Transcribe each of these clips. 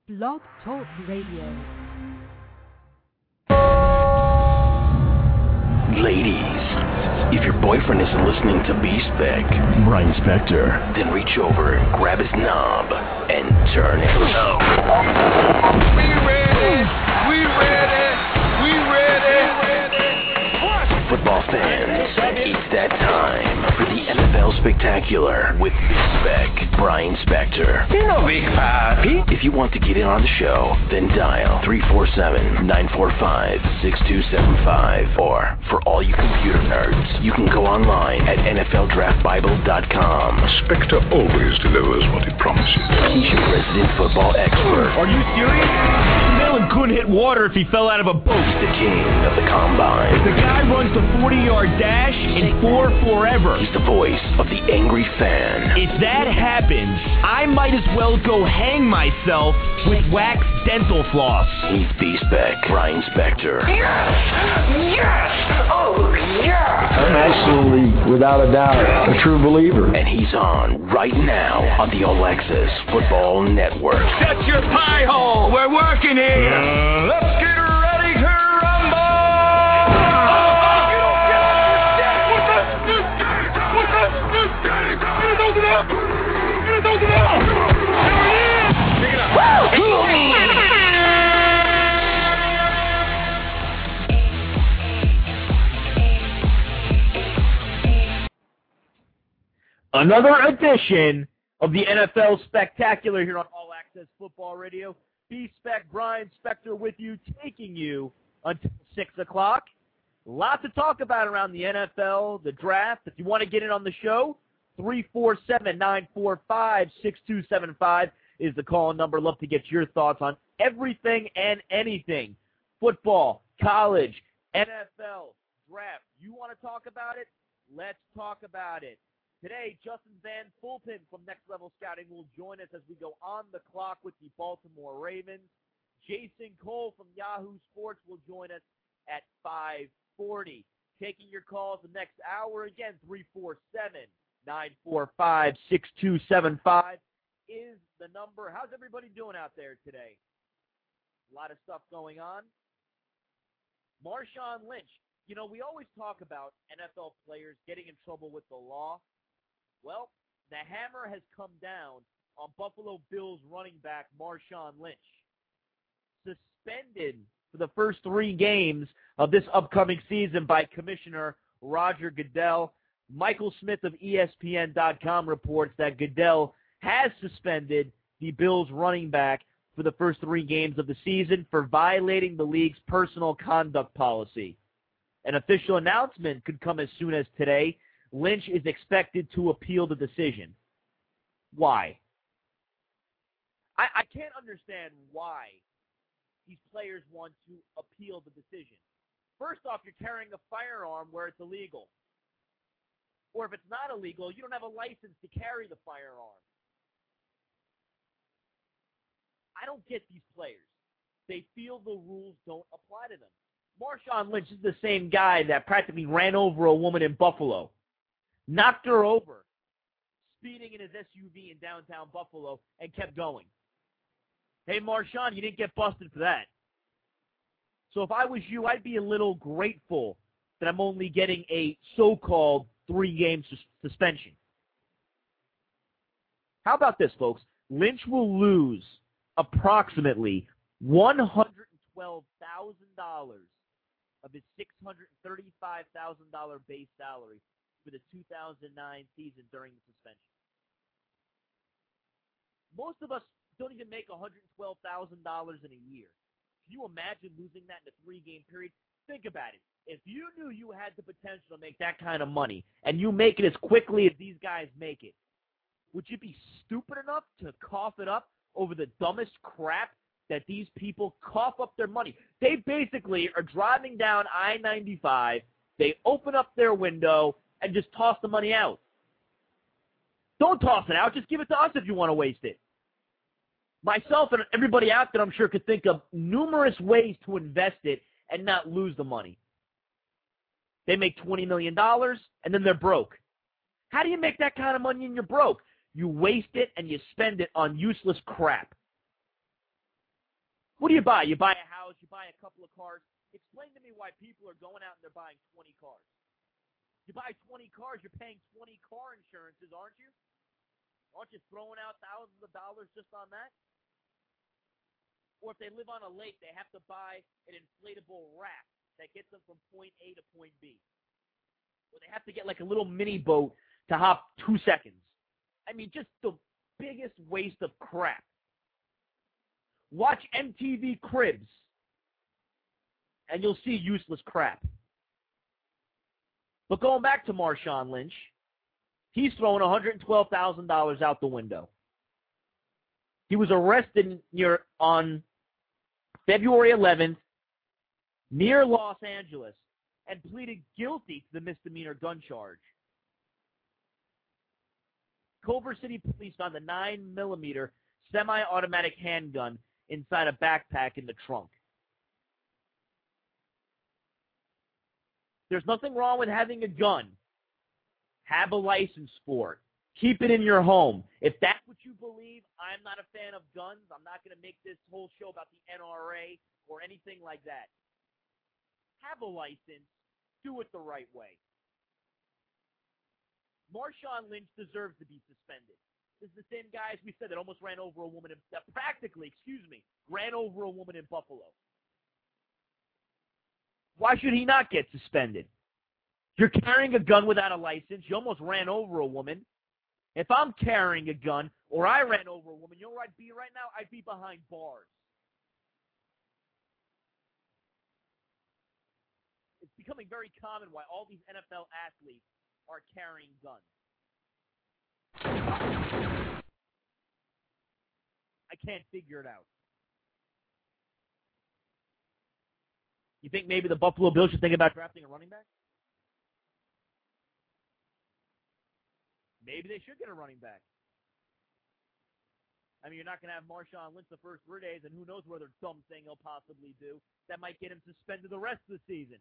Blog Talk Radio. Ladies, if your boyfriend isn't listening to B-Spec, Brian Spector, then reach over, grab his knob, and turn it up. We ready! We ready! We ready! Football fans, it's that time for the NFL Spectacular with B-Spec, Brian Spector. You know Big Papi. If you want to get in on the show, then dial 347-945-6275. Or, for all you computer nerds, you can go online at NFLDraftBible.com. Spector always delivers what he promises. He's your resident football expert. Are you serious? Melon couldn't hit water if he fell out of a boat. He's the king of the combine. The guy runs the 40-yard dash in 4 forever. He's the voice of the angry fan. If that happens, I might as well go hang myself with wax dental floss. He's B-Spec, Brian Spector. Yes! Yes! Oh, yeah! I'm absolutely, without a doubt, a true believer. And he's on right now on the All Access Football Network. Shut your pie hole! We're working here! Let's get ready to rumble! You don't get understand! What's up? Get it up! Get it up! There it is! Pick it up! Another edition of the NFL Spectacular here on All Access Football Radio. B-Spec, Brian Spector with you, taking you until 6 o'clock. Lots to talk about around the NFL, the draft. If you want to get in on the show, 347-945-6275 is the call number. Love to get your thoughts on everything and anything. Football, college, NFL, draft. You want to talk about it? Let's talk about it. Today, Justin Van Fulton from Next Level Scouting will join us as we go on the clock with the Baltimore Ravens. Jason Cole from Yahoo Sports will join us at 5:40. Taking your calls the next hour, again, 347-945-6275 is the number. How's everybody doing out there today? A lot of stuff going on. Marshawn Lynch. You know, we always talk about NFL players getting in trouble with the law. Well, the hammer has come down on Buffalo Bills running back Marshawn Lynch. Suspended for the first 3 games of this upcoming season by Commissioner Roger Goodell. Michael Smith of ESPN.com reports that Goodell has suspended the Bills running back for the first 3 games of the season for violating the league's personal conduct policy. An official announcement could come as soon as today. Lynch is expected to appeal the decision. Why? I can't understand why these players want to appeal the decision. First off, you're carrying a firearm where it's illegal. Or if it's not illegal, you don't have a license to carry the firearm. I don't get these players. They feel the rules don't apply to them. Marshawn Lynch is the same guy that practically ran over a woman in Buffalo. Knocked her over, speeding in his SUV in downtown Buffalo, and kept going. Hey, Marshawn, you didn't get busted for that. So if I was you, I'd be a little grateful that I'm only getting a so-called 3-game suspension. How about this, folks? Lynch will lose approximately $112,000 of his $635,000 base salary for the 2009 season during the suspension. Most of us don't even make $112,000 in a year. Can you imagine losing that in a 3-game period? Think about it. If you knew you had the potential to make that kind of money, and you make it as quickly as these guys make it, would you be stupid enough to cough it up over the dumbest crap that these people cough up their money? They basically are driving down I-95, they open up their window, and just toss the money out. Don't toss it out. Just give it to us if you want to waste it. Myself and everybody out there, I'm sure, could think of numerous ways to invest it and not lose the money. They make $20 million, and then they're broke. How do you make that kind of money and you're broke? You waste it and you spend it on useless crap. What do you buy? You buy a house, you buy a couple of cars. Explain to me why people are going out and they're buying 20 cars. You buy 20 cars, you're paying 20 car insurances, aren't you? Aren't you throwing out thousands of dollars just on that? Or if they live on a lake, they have to buy an inflatable raft that gets them from point A to point B. Or they have to get like a little mini boat to hop 2 seconds. I mean, just the biggest waste of crap. Watch MTV Cribs, and you'll see useless crap. But going back to Marshawn Lynch, he's throwing $112,000 out the window. He was arrested on February 11th near Los Angeles and pleaded guilty to the misdemeanor gun charge. Culver City Police found a 9mm semi-automatic handgun inside a backpack in the trunk. There's nothing wrong with having a gun. Have a license for it. Keep it in your home. If that's what you believe, I'm not a fan of guns. I'm not going to make this whole show about the NRA or anything like that. Have a license. Do it the right way. Marshawn Lynch deserves to be suspended. This is the same guy, as we said, that almost ran over a woman, ran over a woman in Buffalo. Why should he not get suspended? You're carrying a gun without a license. You almost ran over a woman. If I'm carrying a gun or I ran over a woman, you know where I'd be right now? I'd be behind bars. It's becoming very common why all these NFL athletes are carrying guns. I can't figure it out. You think maybe the Buffalo Bills should think about drafting a running back? Maybe they should get a running back. I mean, you're not going to have Marshawn Lynch the first 3 days, and who knows what other dumb thing he'll possibly do that might get him suspended the rest of the season.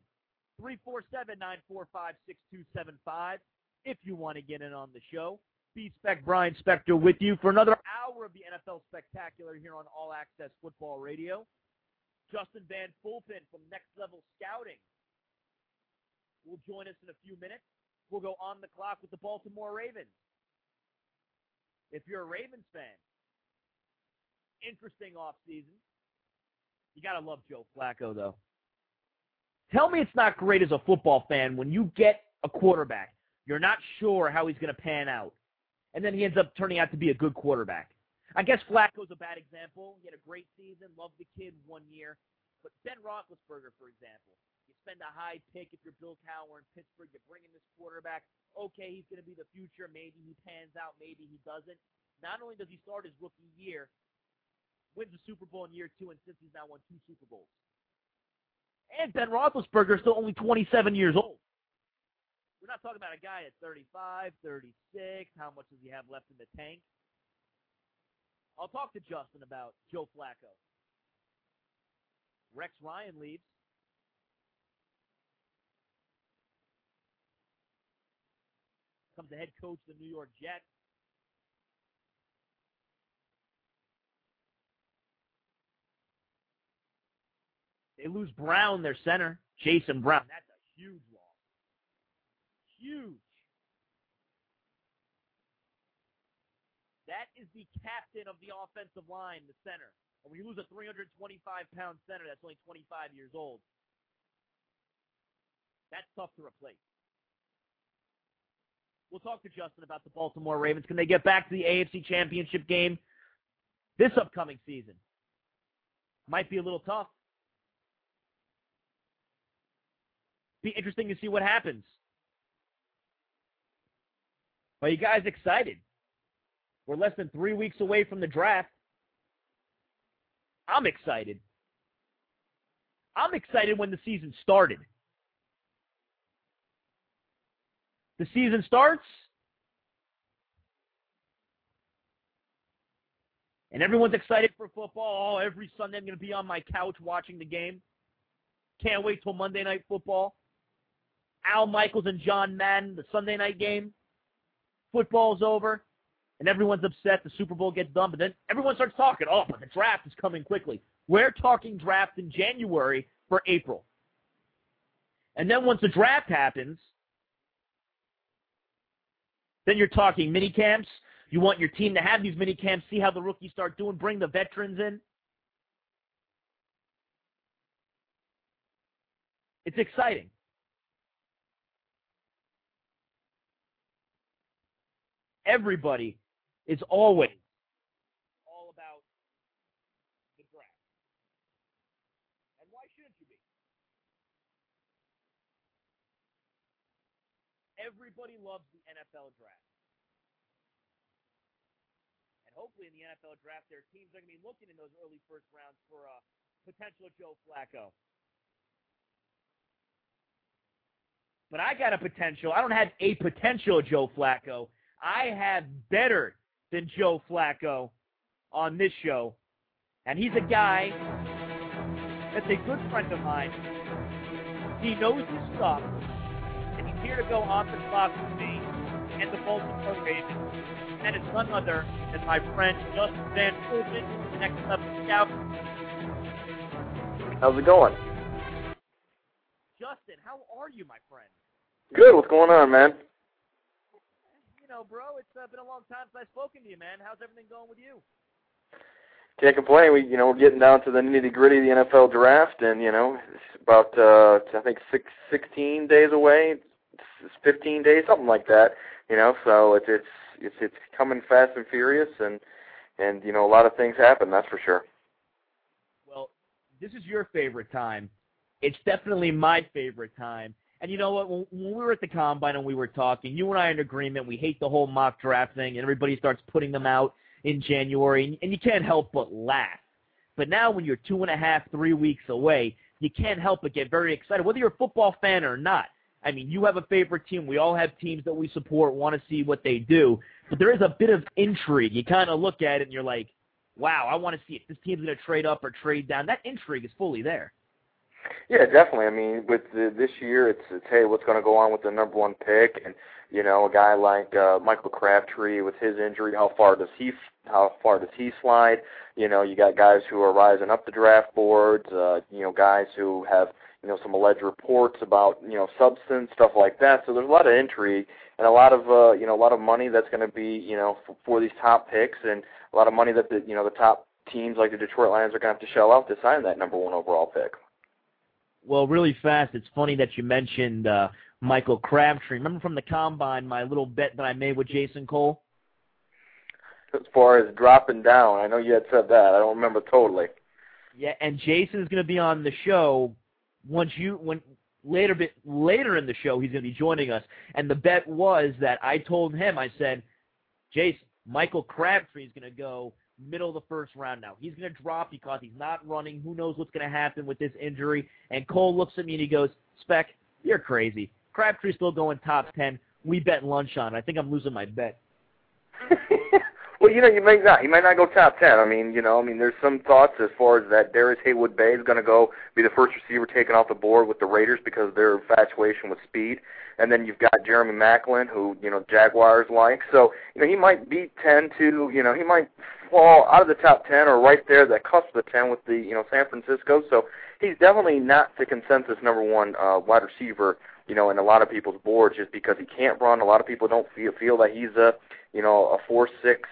347-945-6275 if you want to get in on the show. B-Spec Brian Spector with you for another hour of the NFL Spectacular here on All Access Football Radio. Justin Van Fulpen from Next Level Scouting will join us in a few minutes. We'll go on the clock with the Baltimore Ravens. If you're a Ravens fan, interesting offseason. You got to love Joe Flacco, though. Tell me it's not great as a football fan when you get a quarterback. You're not sure how he's going to pan out. And then he ends up turning out to be a good quarterback. I guess Flacco's a bad example. He had a great season, loved the kid 1 year. But Ben Roethlisberger, for example, you spend a high pick if you're Bill Cowher in Pittsburgh. You bring in this quarterback. Okay, he's going to be the future. Maybe he pans out. Maybe he doesn't. Not only does he start his rookie year, wins the Super Bowl in year 2, and since he's now won 2 Super Bowls. And Ben Roethlisberger is still only 27 years old. We're not talking about a guy at 35, 36. How much does he have left in the tank? I'll talk to Justin about Joe Flacco. Rex Ryan leaves. Comes the head coach of the New York Jets. They lose Brown, their center, Jason Brown. That's a huge loss. Huge. That is the captain of the offensive line, the center. And when you lose a 325-pound center that's only 25 years old, that's tough to replace. We'll talk to Justin about the Baltimore Ravens. Can they get back to the AFC Championship game this upcoming season? Might be a little tough. Be interesting to see what happens. Are you guys excited? We're less than 3 weeks away from the draft. I'm excited. I'm excited when the season started. The season starts, and everyone's excited for football. Oh, every Sunday I'm going to be on my couch watching the game. Can't wait till Monday Night Football. Al Michaels and John Madden, the Sunday night game. Football's over. and everyone's upset the Super Bowl gets done, but then everyone starts talking, oh, but the draft is coming quickly. We're talking draft in January for April. And then once the draft happens, then you're talking mini camps. You want your team to have these mini camps, see how the rookies start doing, bring the veterans in. It's exciting. Everybody is always all about the draft. And why shouldn't you be? Everybody loves the NFL draft. And hopefully in the NFL draft, their teams are going to be looking in those early first rounds for a potential Joe Flacco. But I got a potential. I don't have a potential Joe Flacco. I have better than Joe Flacco on this show. And he's a guy that's a good friend of mine. He knows his stuff. And he's here to go off the clock with me and the Baltimore Ravens. And it's none other than my friend Justin Van Fulton, the Next Level Scout. How's it going? Justin, how are you, my friend? Good. What's going on, man? You know, bro, it's been a long time since I've spoken to you, man. How's everything going with you? Can't complain. We're getting down to the nitty-gritty of the NFL draft, and, it's about, I think, 16 days away. It's 15 days, something like that, so it's coming fast and furious, and a lot of things happen, that's for sure. Well, this is your favorite time. It's definitely my favorite time. And you know what? When we were at the Combine and we were talking, you and I are in agreement. We hate the whole mock draft thing, and everybody starts putting them out in January, and you can't help but laugh. But now when you're 2.5, 3 weeks away, you can't help but get very excited, whether you're a football fan or not. I mean, you have a favorite team. We all have teams that we support, want to see what they do. But there is a bit of intrigue. You kind of look at it, and you're like, wow, I want to see if this team's going to trade up or trade down. That intrigue is fully there. Yeah, definitely. I mean, with this year, it's hey, what's going to go on with the number one pick, and a guy like Michael Crabtree with his injury, how far does he slide? You got guys who are rising up the draft boards. Guys who have some alleged reports about substance, stuff like that. So there's a lot of intrigue and a lot of money that's going to be for these top picks, and a lot of money that the top teams like the Detroit Lions are going to have to shell out to sign that number one overall pick. Well, really fast, it's funny that you mentioned Michael Crabtree. Remember from the Combine my little bet that I made with Jason Cole? As far as dropping down, I know you had said that. I don't remember totally. Yeah, and Jason's going to be on the show later in the show. He's going to be joining us, and the bet was that I told him, I said, Jason, Michael Crabtree is going to go middle of the first round now. He's going to drop because he's not running. Who knows what's going to happen with this injury? And Cole looks at me and he goes, Speck, you're crazy. Crabtree's still going top 10. We bet lunch on it. I think I'm losing my bet. Well, you might not. He might not go top 10. I mean, there's some thoughts as far as that Darius Haywood-Bay is going to be the first receiver taken off the board with the Raiders because of their infatuation with speed. And then you've got Jeremy Maclin, who, Jaguars like. So, he might beat 10 to, he might fall out of the top 10 or right there, that cusp of the 10 with the, San Francisco. So he's definitely not the consensus number one wide receiver, in a lot of people's boards just because he can't run. A lot of people don't feel that he's a 4'6",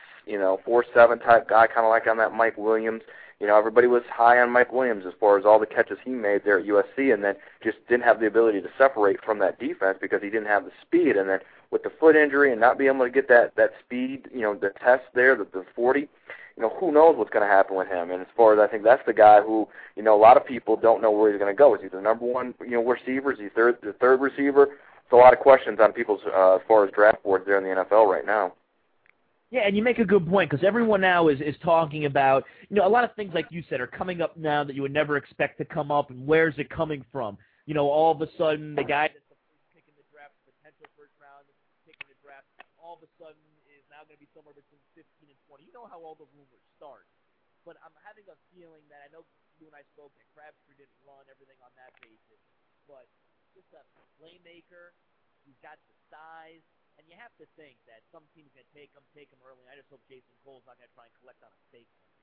4'7" type guy, kind of like on that Mike Williams. Everybody was high on Mike Williams as far as all the catches he made there at USC, and then just didn't have the ability to separate from that defense because he didn't have the speed. And then with the foot injury and not being able to get that speed, the test there, the 40, who knows what's going to happen with him. And as far as I think that's the guy who, a lot of people don't know where he's going to go. Is he the number one, receiver? Is he the third receiver? It's a lot of questions on people's as far as draft boards there in the NFL right now. Yeah, and you make a good point because everyone now is talking about, a lot of things like you said are coming up now that you would never expect to come up, and where's it coming from? All of a sudden the guy that's the first pick in the draft, potential first round pick in the draft, all of a sudden is now going to be somewhere between 15 and 20. You know how all the rumors start. But I'm having a feeling that I know you and I spoke that Crabtree didn't run everything on that basis, but just a playmaker. He's got the size. And you have to think that some team's going to take him early. I just hope Jason Cole's not going to try and collect on a stake.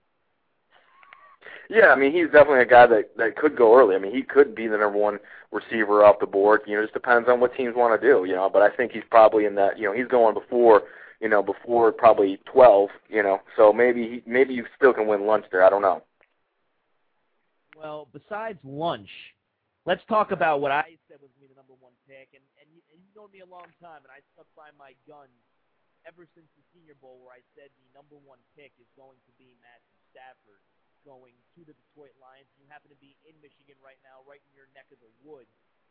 Yeah, I mean, he's definitely a guy that could go early. I mean, he could be the number one receiver off the board. You know, it just depends on what teams want to do, you know. But I think he's probably in that, you know, he's going before probably 12, you know. So maybe you still can win lunch there. I don't know. Well, besides lunch, let's talk about what I said was going to be the number one pick. And you've known me a long time, and I stuck by my guns ever since the Senior Bowl where I said the number one pick is going to be Matthew Stafford going to the Detroit Lions. You happen to be in Michigan right now, right in your neck of the woods.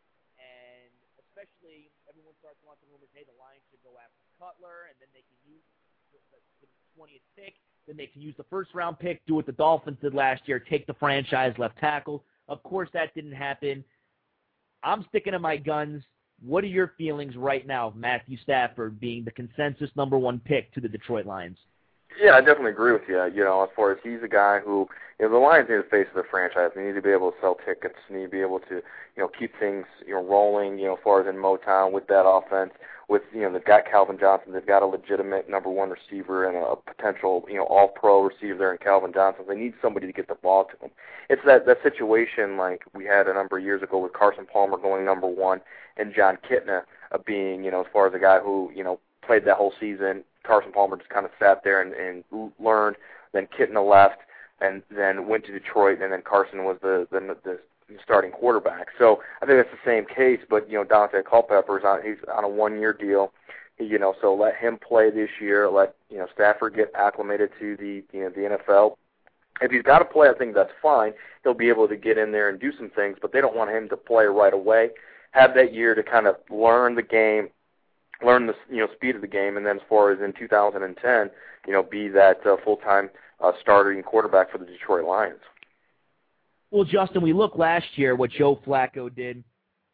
And especially everyone starts launching rumors, hey, the Lions should go after Cutler, and then they can use the 20th pick. Then they can use the first-round pick, do what the Dolphins did last year, take the franchise left tackle. Of course, that didn't happen. I'm sticking to my guns. What are your feelings right now of Matthew Stafford being the consensus number one pick to the Detroit Lions? Yeah, I definitely agree with you. You know, as far as he's a guy who, you know, the Lions need the face of the franchise. They need to be able to sell tickets. They need to be able to, you know, keep things, you know, rolling, you know, as far as in Motown with that offense. With, you know, they've got Calvin Johnson. They've got a legitimate number one receiver and a potential, you know, all-pro receiver there in Calvin Johnson. They need somebody to get the ball to them. It's that situation like we had a number of years ago with Carson Palmer going number one and John Kitna being, you know, as far as a guy who, you know, played that whole season. Carson Palmer just kind of sat there and learned. Then Kitna left and then went to Detroit, and then Carson was the starting quarterback. So I think that's the same case, but, you know, Dante Culpepper's he's on a one-year deal, you know, so let him play this year. Let, you know, Stafford get acclimated to the NFL. If he's got to play, I think that's fine. He'll be able to get in there and do some things, but they don't want him to play right away. Have that year to kind of learn the game, learn the, you know, speed of the game, and then as far as in 2010, you know, be that full-time starting quarterback for the Detroit Lions. Well, Justin, we look last year what Joe Flacco did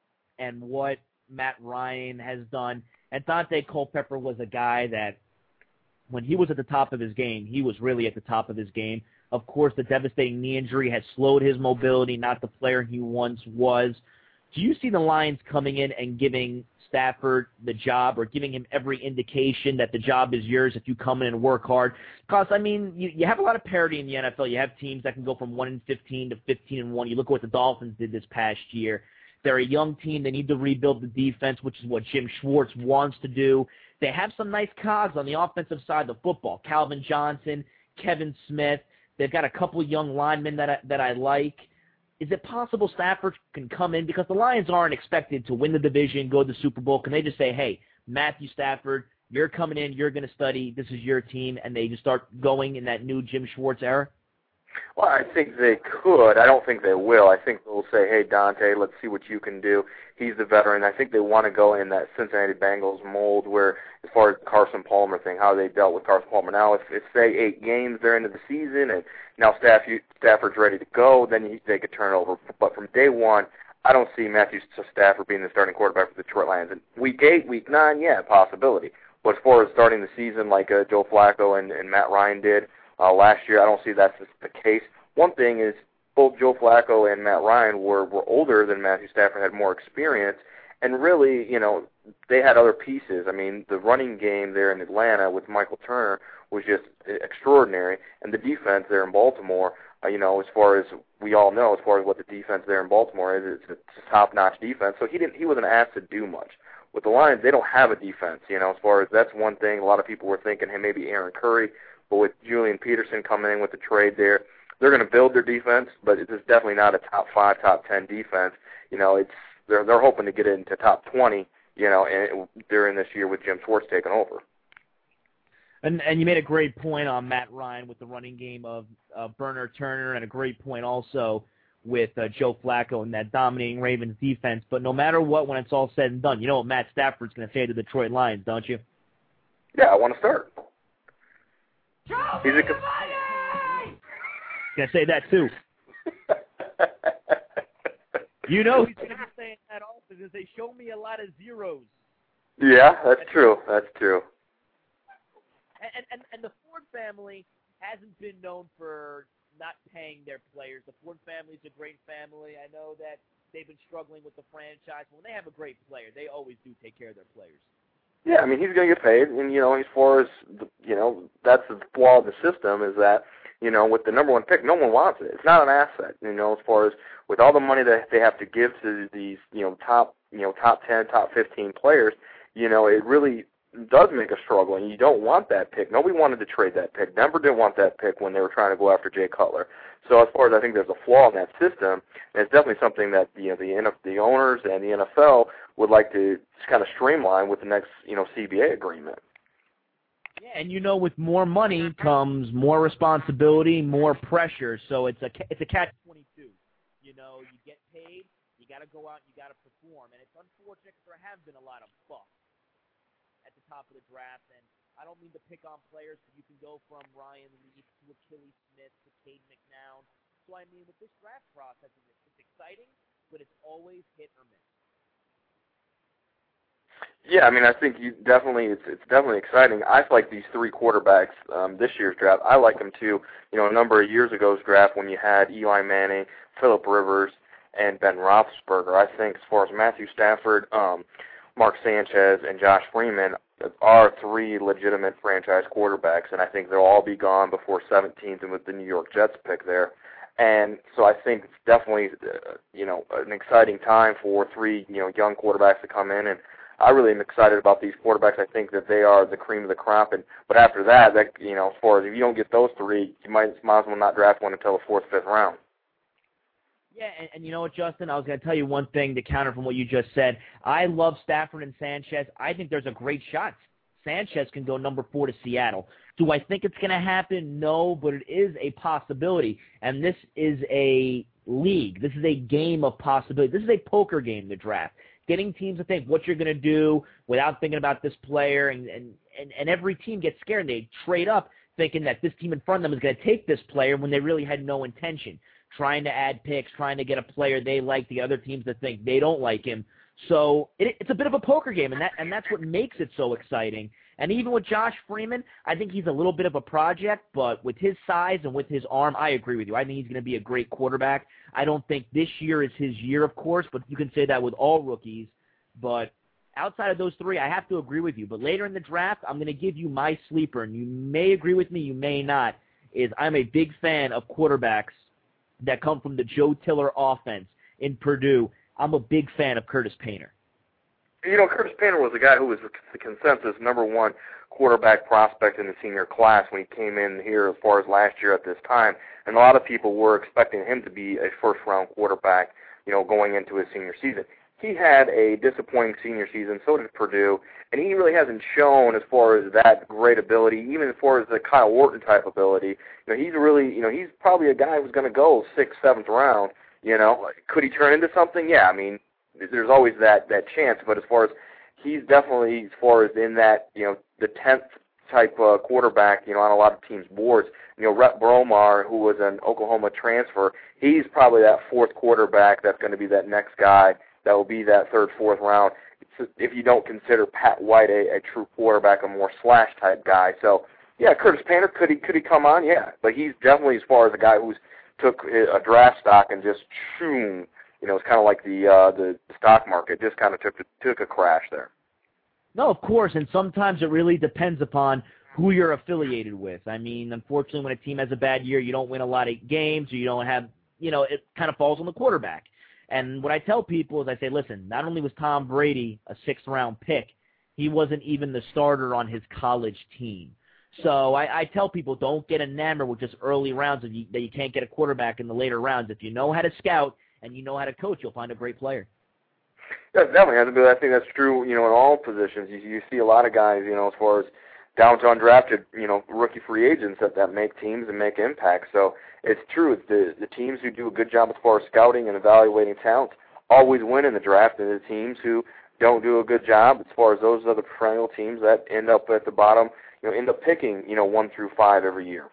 and what Matt Ryan has done, and Dante Culpepper was a guy that when he was at the top of his game, he was really at the top of his game. Of course, the devastating knee injury has slowed his mobility, not the player he once was. Do you see the Lions coming in and giving Stafford the job or giving him every indication that the job is yours if you come in and work hard? Because, I mean, you have a lot of parity in the NFL. You have teams that can go from 1-15 to 15-1. You look at what the Dolphins did this past year. They're a young team. They need to rebuild the defense, which is what Jim Schwartz wants to do. They have some nice cogs on the offensive side of the football. Calvin Johnson, Kevin Smith. They've got a couple young linemen that I like. Is it possible Stafford can come in? Because the Lions aren't expected to win the division, go to the Super Bowl. Can they just say, hey, Matthew Stafford, you're coming in, you're going to study, this is your team, and they just start going in that new Jim Schwartz era? Well, I think they could. I don't think they will. I think they'll say, hey, Dante, let's see what you can do. He's the veteran. I think they want to go in that Cincinnati Bengals mold where, as far as the Carson Palmer thing, how they dealt with Carson Palmer. Now, if say 8 games they're into the season and now Stafford's ready to go, then they could turn it over. But from day one, I don't see Matthew Stafford being the starting quarterback for the Detroit Lions. And week 8, week 9, yeah, possibility. But as far as starting the season like Joe Flacco and Matt Ryan did last year, I don't see that's the case. One thing is both Joe Flacco and Matt Ryan were older than Matthew Stafford, had more experience, and really, you know, they had other pieces. I mean, the running game there in Atlanta with Michael Turner was just extraordinary, and the defense there in Baltimore, you know, as far as we all know, as far as what the defense there in Baltimore is, it's a top-notch defense. So he wasn't asked to do much. With the Lions, they don't have a defense, you know, as far as that's one thing. A lot of people were thinking, hey, maybe Aaron Curry, but with Julian Peterson coming in with the trade there, they're going to build their defense, but it's definitely not a top 5, top 10 defense. You know, they're hoping to get it into top 20, you know, during this year with Jim Schwartz taking over. And you made a great point on Matt Ryan with the running game of Bernard Turner, and a great point also with Joe Flacco and that dominating Ravens defense. But no matter what, when it's all said and done, you know what Matt Stafford's going to say to the Detroit Lions, don't you? Yeah, I want to start. He's going to say that too. You know he's going to be saying that also because they show me a lot of zeros. Yeah, that's true. That's true. And the Ford family hasn't been known for not paying their players. The Ford family's a great family. I know that they've been struggling with the franchise. When they have a great player, they always do take care of their players. Yeah, I mean, he's going to get paid, and, as far as, that's the flaw of the system is that, with the number one pick, no one wants it. It's not an asset, as far as with all the money that they have to give to these, top 10, top 15 players, it really does make a struggle, and you don't want that pick. Nobody wanted to trade that pick. Denver didn't want that pick when they were trying to go after Jay Cutler. So as far as I think there's a flaw in that system, and it's definitely something that the owners and the NFL would like to kind of streamline with the next CBA agreement. Yeah, and with more money comes more responsibility, more pressure. So it's a catch-22. You get paid, you got to go out, you got to perform, and it's unfortunate because there have been a lot of busts at the top of the draft, and I don't mean to pick on players, but you can go from Ryan Leaf to Achilles Smith to Cade McNown. So, I mean, with this draft process, it's exciting, but it's always hit or miss. Yeah, I mean, I think it's definitely exciting. I like these three quarterbacks this year's draft. I like them too. A number of years ago's draft when you had Eli Manning, Phillip Rivers, and Ben Roethlisberger. I think as far as Matthew Stafford, Mark Sanchez, and Josh Freeman are three legitimate franchise quarterbacks, and I think they'll all be gone before 17th and with the New York Jets pick there. And so I think it's definitely, an exciting time for three, young quarterbacks to come in, and I really am excited about these quarterbacks. I think that they are the cream of the crop, but after that, as far as if you don't get those three, you might as well not draft one until the fourth, fifth round. Yeah, and you know what, Justin? I was going to tell you one thing to counter from what you just said. I love Stafford and Sanchez. I think there's a great shot. Sanchez can go number 4 to Seattle. Do I think it's going to happen? No, but it is a possibility. And this is a league. This is a game of possibility. This is a poker game, the draft. Getting teams to think what you're going to do without thinking about this player, and every team gets scared. They trade up thinking that this team in front of them is going to take this player when they really had no intention. Trying to add picks, trying to get a player they like, the other teams that think they don't like him. So it's a bit of a poker game, and that's what makes it so exciting. And even with Josh Freeman, I think he's a little bit of a project, but with his size and with his arm, I agree with you. I think he's going to be a great quarterback. I don't think this year is his year, of course, but you can say that with all rookies. But outside of those three, I have to agree with you. But later in the draft, I'm going to give you my sleeper, and you may agree with me, you may not, is I'm a big fan of quarterbacks that come from the Joe Tiller offense in Purdue. I'm a big fan of Curtis Painter. Curtis Painter was the guy who was the consensus number one quarterback prospect in the senior class when he came in here as far as last year at this time. And a lot of people were expecting him to be a first-round quarterback, going into his senior season. He had a disappointing senior season, so did Purdue, and he really hasn't shown as far as that great ability, even as far as the Kyle Orton type ability. He's really, he's probably a guy who's going to go 6th, 7th round. Could he turn into something? Yeah, I mean, there's always that chance, but as far as he's definitely, as far as in that, the 10th type quarterback, on a lot of teams' boards. Rhett Bromar, who was an Oklahoma transfer, he's probably that 4th quarterback that's going to be that next guy that will be that 3rd, 4th round, if you don't consider Pat White a true quarterback, a more slash type guy. So, yeah, Curtis Painter, could he come on? Yeah, but he's definitely, as far as a guy who's took a draft stock and just shoom, it's kind of like the stock market, just kind of took a crash there. No, of course, and sometimes it really depends upon who you're affiliated with. I mean, unfortunately, when a team has a bad year, you don't win a lot of games, or you don't have, it kind of falls on the quarterback. And what I tell people is I say, listen, not only was Tom Brady a 6th-round pick, he wasn't even the starter on his college team. So I tell people, don't get enamored with just early rounds that you can't get a quarterback in the later rounds. If you know how to scout and you know how to coach, you'll find a great player. Yeah, definitely. I think that's true, in all positions. You see a lot of guys, as far as down to undrafted, rookie free agents that make teams and make impacts. So it's true. The teams who do a good job as far as scouting and evaluating talent always win in the draft, and the teams who don't do a good job as far as those other perennial teams that end up at the bottom, end up picking, 1 through 5 every year.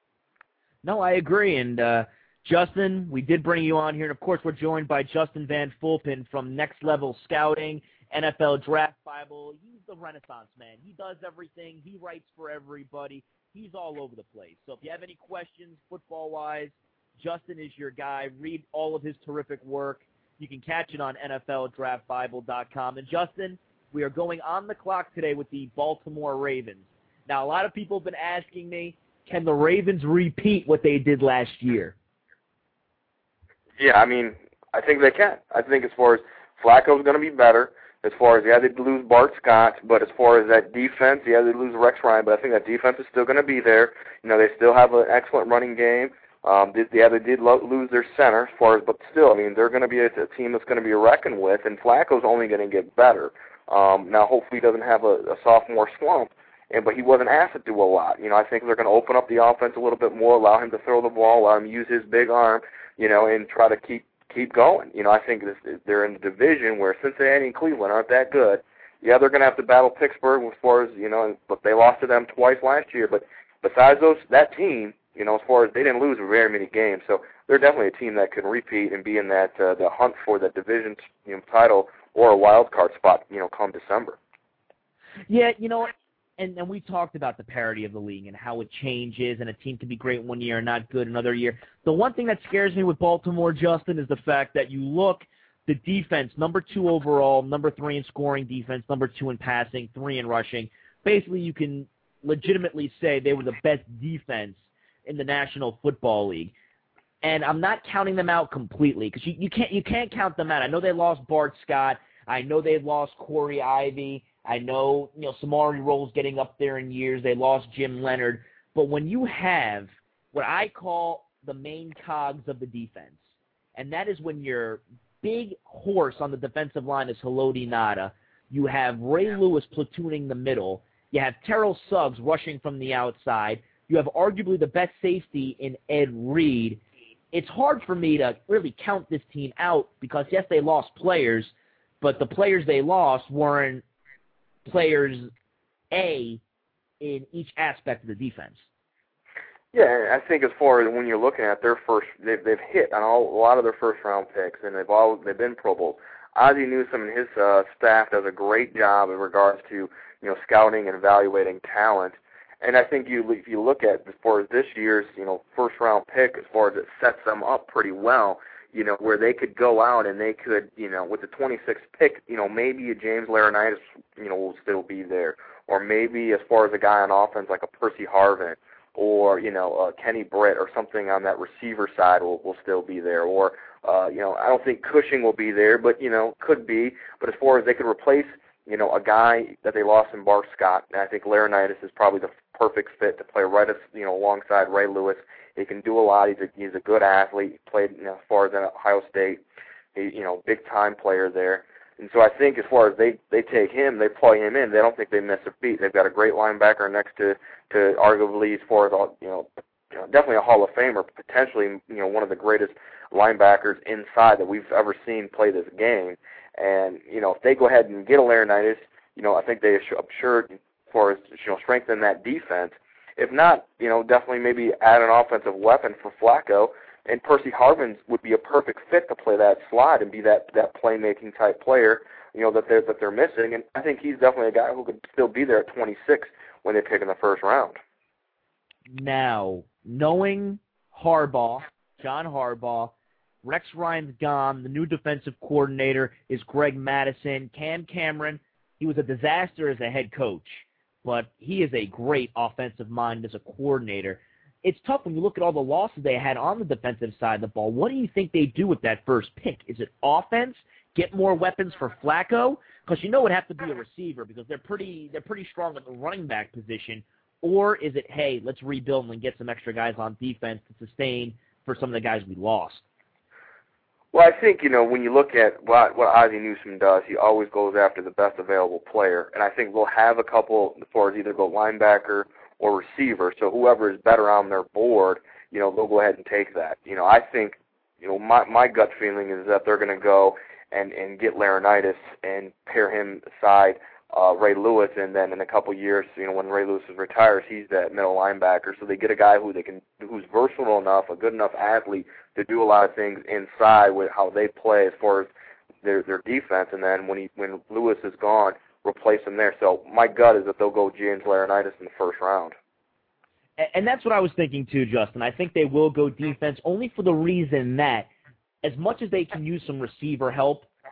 No, I agree. And, Justin, we did bring you on here, and, of course, we're joined by Justin Van Fulpen from Next Level Scouting, NFL Draft Bible. He's the Renaissance man. He does everything. He writes for everybody. He's all over the place. So if you have any questions football-wise, Justin is your guy. Read all of his terrific work. You can catch it on NFLDraftBible.com. And, Justin, We are going on the clock today with the Baltimore Ravens. Now, a lot of people have been asking me, can the Ravens repeat what they did last year? Yeah, I mean, I think they can. I think as far as Flacco's going to be better, as far as, yeah, they lose Bart Scott, but as far as that defense, yeah, they lose Rex Ryan, but I think that defense is still going to be there. You know, they still have an excellent running game. They did lose their center, as far as, but still, I mean, they're going to be a team that's going to be reckoned with, and Flacco's only going to get better. Now, hopefully he doesn't have a sophomore slump, but he wasn't asked to do a lot. You know, I think they're going to open up the offense a little bit more, allow him to throw the ball, allow him to use his big arm, you know, and try to keep going. You know, I think they're in a division where Cincinnati and Cleveland aren't that good. Yeah, they're going to have to battle Pittsburgh as far as, you know, but they lost to them twice last year. But besides that team, you know, as far as they didn't lose very many games, so they're definitely a team that can repeat and be in that the hunt for the division, you know, title or a wild card spot, you know, come December. Yeah, you know, and we talked about the parity of the league and how it changes, and a team can be great one year and not good another year. The one thing that scares me with Baltimore, Justin, is the fact that you look, the defense, number 2 overall, number 3 in scoring defense, number 2 in passing, 3 in rushing. Basically, you can legitimately say they were the best defense in the National Football League. And I'm not counting them out completely, because you can't count them out. I know they lost Bart Scott. I know they lost Corey Ivy. I know, you know, Samari Rolls getting up there in years. They lost Jim Leonard. But when you have what I call the main cogs of the defense, and that is when your big horse on the defensive line is Haloti Ngata, you have Ray Lewis platooning the middle, you have Terrell Suggs rushing from the outside, you have arguably the best safety in Ed Reed. It's hard for me to really count this team out because, yes, they lost players, but the players they lost weren't players A in each aspect of the defense. Yeah, I think as far as when you're looking at their first, they've hit on a lot of their first-round picks, and they've been Pro Bowls. Ozzie Newsome and his staff does a great job in regards to, you know, scouting and evaluating talent. And I think if you look at as far as this year's, you know, first-round pick, as far as it sets them up pretty well, you know, where they could go out and they could, you know, with the 26th pick, you know, maybe a James Laurinaitis, you know, will still be there. Or maybe as far as a guy on offense like a Percy Harvin or, you know, Kenny Britt or something on that receiver side will still be there. Or, you know, I don't think Cushing will be there, but, you know, could be. But as far as they could replace, you know, a guy that they lost in Bart Scott, and I think Laurinaitis is probably the perfect fit to play right, you know, alongside Ray Lewis. He can do a lot. He's a good athlete. He played, you know, as far as at Ohio State, you know, big time player there. And so I think as far as they take him, they plug him in. They don't think they miss a beat. They've got a great linebacker next to arguably as far as, you know, definitely a Hall of Famer, potentially, you know, one of the greatest linebackers inside that we've ever seen play this game. And, you know, if they go ahead and get a Laurinaitis, you know, I think they sure as far as, you know, strengthen that defense. If not, you know, definitely maybe add an offensive weapon for Flacco, and Percy Harvin would be a perfect fit to play that slot and be that playmaking type player, you know, that they're missing. And I think he's definitely a guy who could still be there at 26 when they pick in the first round. Now, knowing Harbaugh, John Harbaugh, Rex Ryan's gone. The new defensive coordinator is Greg Madison. Cam Cameron, he was a disaster as a head coach, but he is a great offensive mind as a coordinator. It's tough when you look at all the losses they had on the defensive side of the ball. What do you think they do with that first pick? Is it offense? Get more weapons for Flacco? Because you know it has to be a receiver because they're pretty strong at the running back position. Or is it, hey, let's rebuild and get some extra guys on defense to sustain for some of the guys we lost? Well, I think, you know, when you look at what Ozzie Newsome does, he always goes after the best available player. And I think we'll have a couple as far as either go linebacker or receiver. So whoever is better on their board, you know, they'll go ahead and take that. You know, I think, you know, my gut feeling is that they're going to go and get Laurinaitis and pair him aside Ray Lewis, and then in a couple years, you know, when Ray Lewis retires, he's that middle linebacker. So they get a guy who's versatile enough, a good enough athlete to do a lot of things inside with how they play as far as their defense. And then when Lewis is gone, replace him there. So my gut is that they'll go James Laurinaitis in the first round. And that's what I was thinking too, Justin. I think they will go defense only for the reason that as much as they can use some receiver help,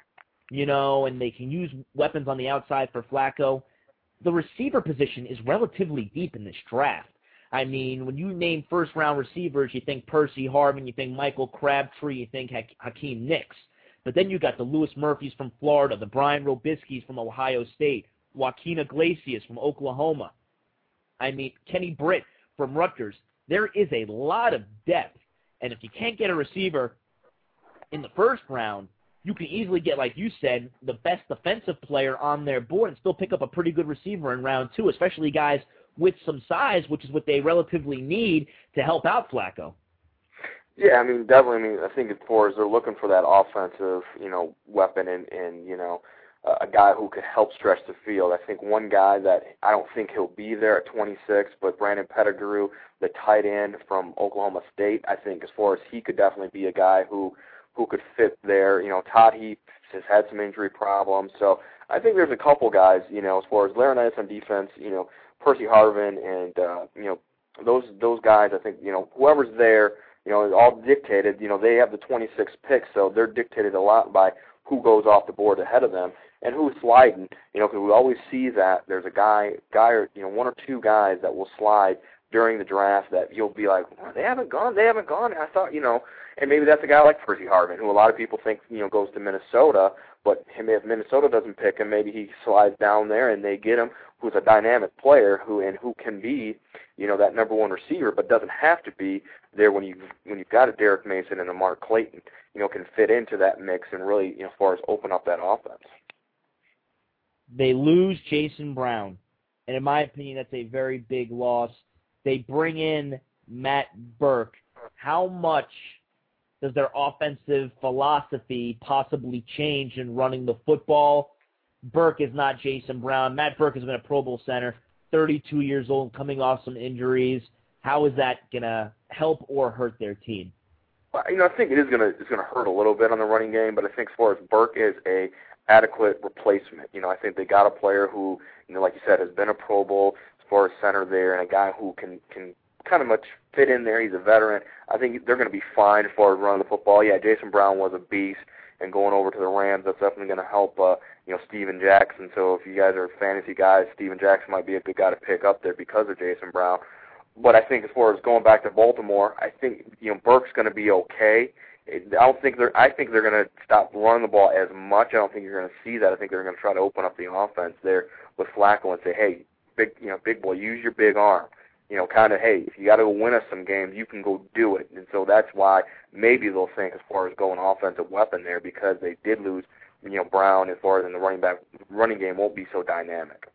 and they can use weapons on the outside for Flacco. The receiver position is relatively deep in this draft. I mean, when you name first-round receivers, you think Percy Harvin, you think Michael Crabtree, you think Hakeem Nicks. But then you got the Louis Murphys from Florida, the Brian Robiskis from Ohio State, Joaquin Iglesias from Oklahoma. I mean, Kenny Britt from Rutgers. There is a lot of depth. And if you can't get a receiver in the first round, you can easily get, like you said, the best defensive player on their board and still pick up a pretty good receiver in round 2, especially guys with some size, which is what they relatively need to help out Flacco. Yeah, I mean, definitely. I mean, I think as far as they're looking for that offensive, weapon and a guy who could help stretch the field. I think one guy that I don't think he'll be there at 26, but Brandon Pettigrew, the tight end from Oklahoma State, I think as far as he could definitely be a guy who could fit there. Todd Heap has had some injury problems, so I think there's a couple guys, as far as Laurinaitis on defense, Percy Harvin and, those guys, I think, whoever's there, is all dictated. They have the 26 picks, so they're dictated a lot by who goes off the board ahead of them and who's sliding, because we always see that there's a guy or, one or two guys that will slide during the draft that you'll be like, well, they haven't gone. I thought, and maybe that's a guy like Percy Harvin, who a lot of people think, goes to Minnesota, but if Minnesota doesn't pick him, maybe he slides down there and they get him, who's a dynamic player who can be, that number one receiver, but doesn't have to be there when you've got a Derek Mason and a Mark Clayton, can fit into that mix and really, as far as open up that offense. They lose Jason Brown, and in my opinion, that's a very big loss. They bring in Matt Burke. How much does their offensive philosophy possibly change in running the football? Burke is not Jason Brown. Matt Burke has been a Pro Bowl center, 32 years old, coming off some injuries. How is that going to help or hurt their team? Well, I think it's going to hurt a little bit on the running game, but I think as far as Burke is a adequate replacement. I think they got a player who, like you said, has been a Pro Bowl as far as center there, and a guy who can kind of much fit in there. He's a veteran. I think they're going to be fine as far as running the football. Yeah, Jason Brown was a beast, and going over to the Rams, that's definitely going to help, Steven Jackson. So if you guys are fantasy guys, Steven Jackson might be a good guy to pick up there because of Jason Brown. But I think as far as going back to Baltimore, I think, Burke's going to be okay. I think they're going to stop running the ball as much. I don't think you're going to see that. I think they're going to try to open up the offense there with Flacco and say, hey, big boy, use your big arm. Hey, if you got to go win us some games, you can go do it. And so that's why maybe they'll think as far as going offensive weapon there, because they did lose, Brown as far as in the running game won't be so dynamic.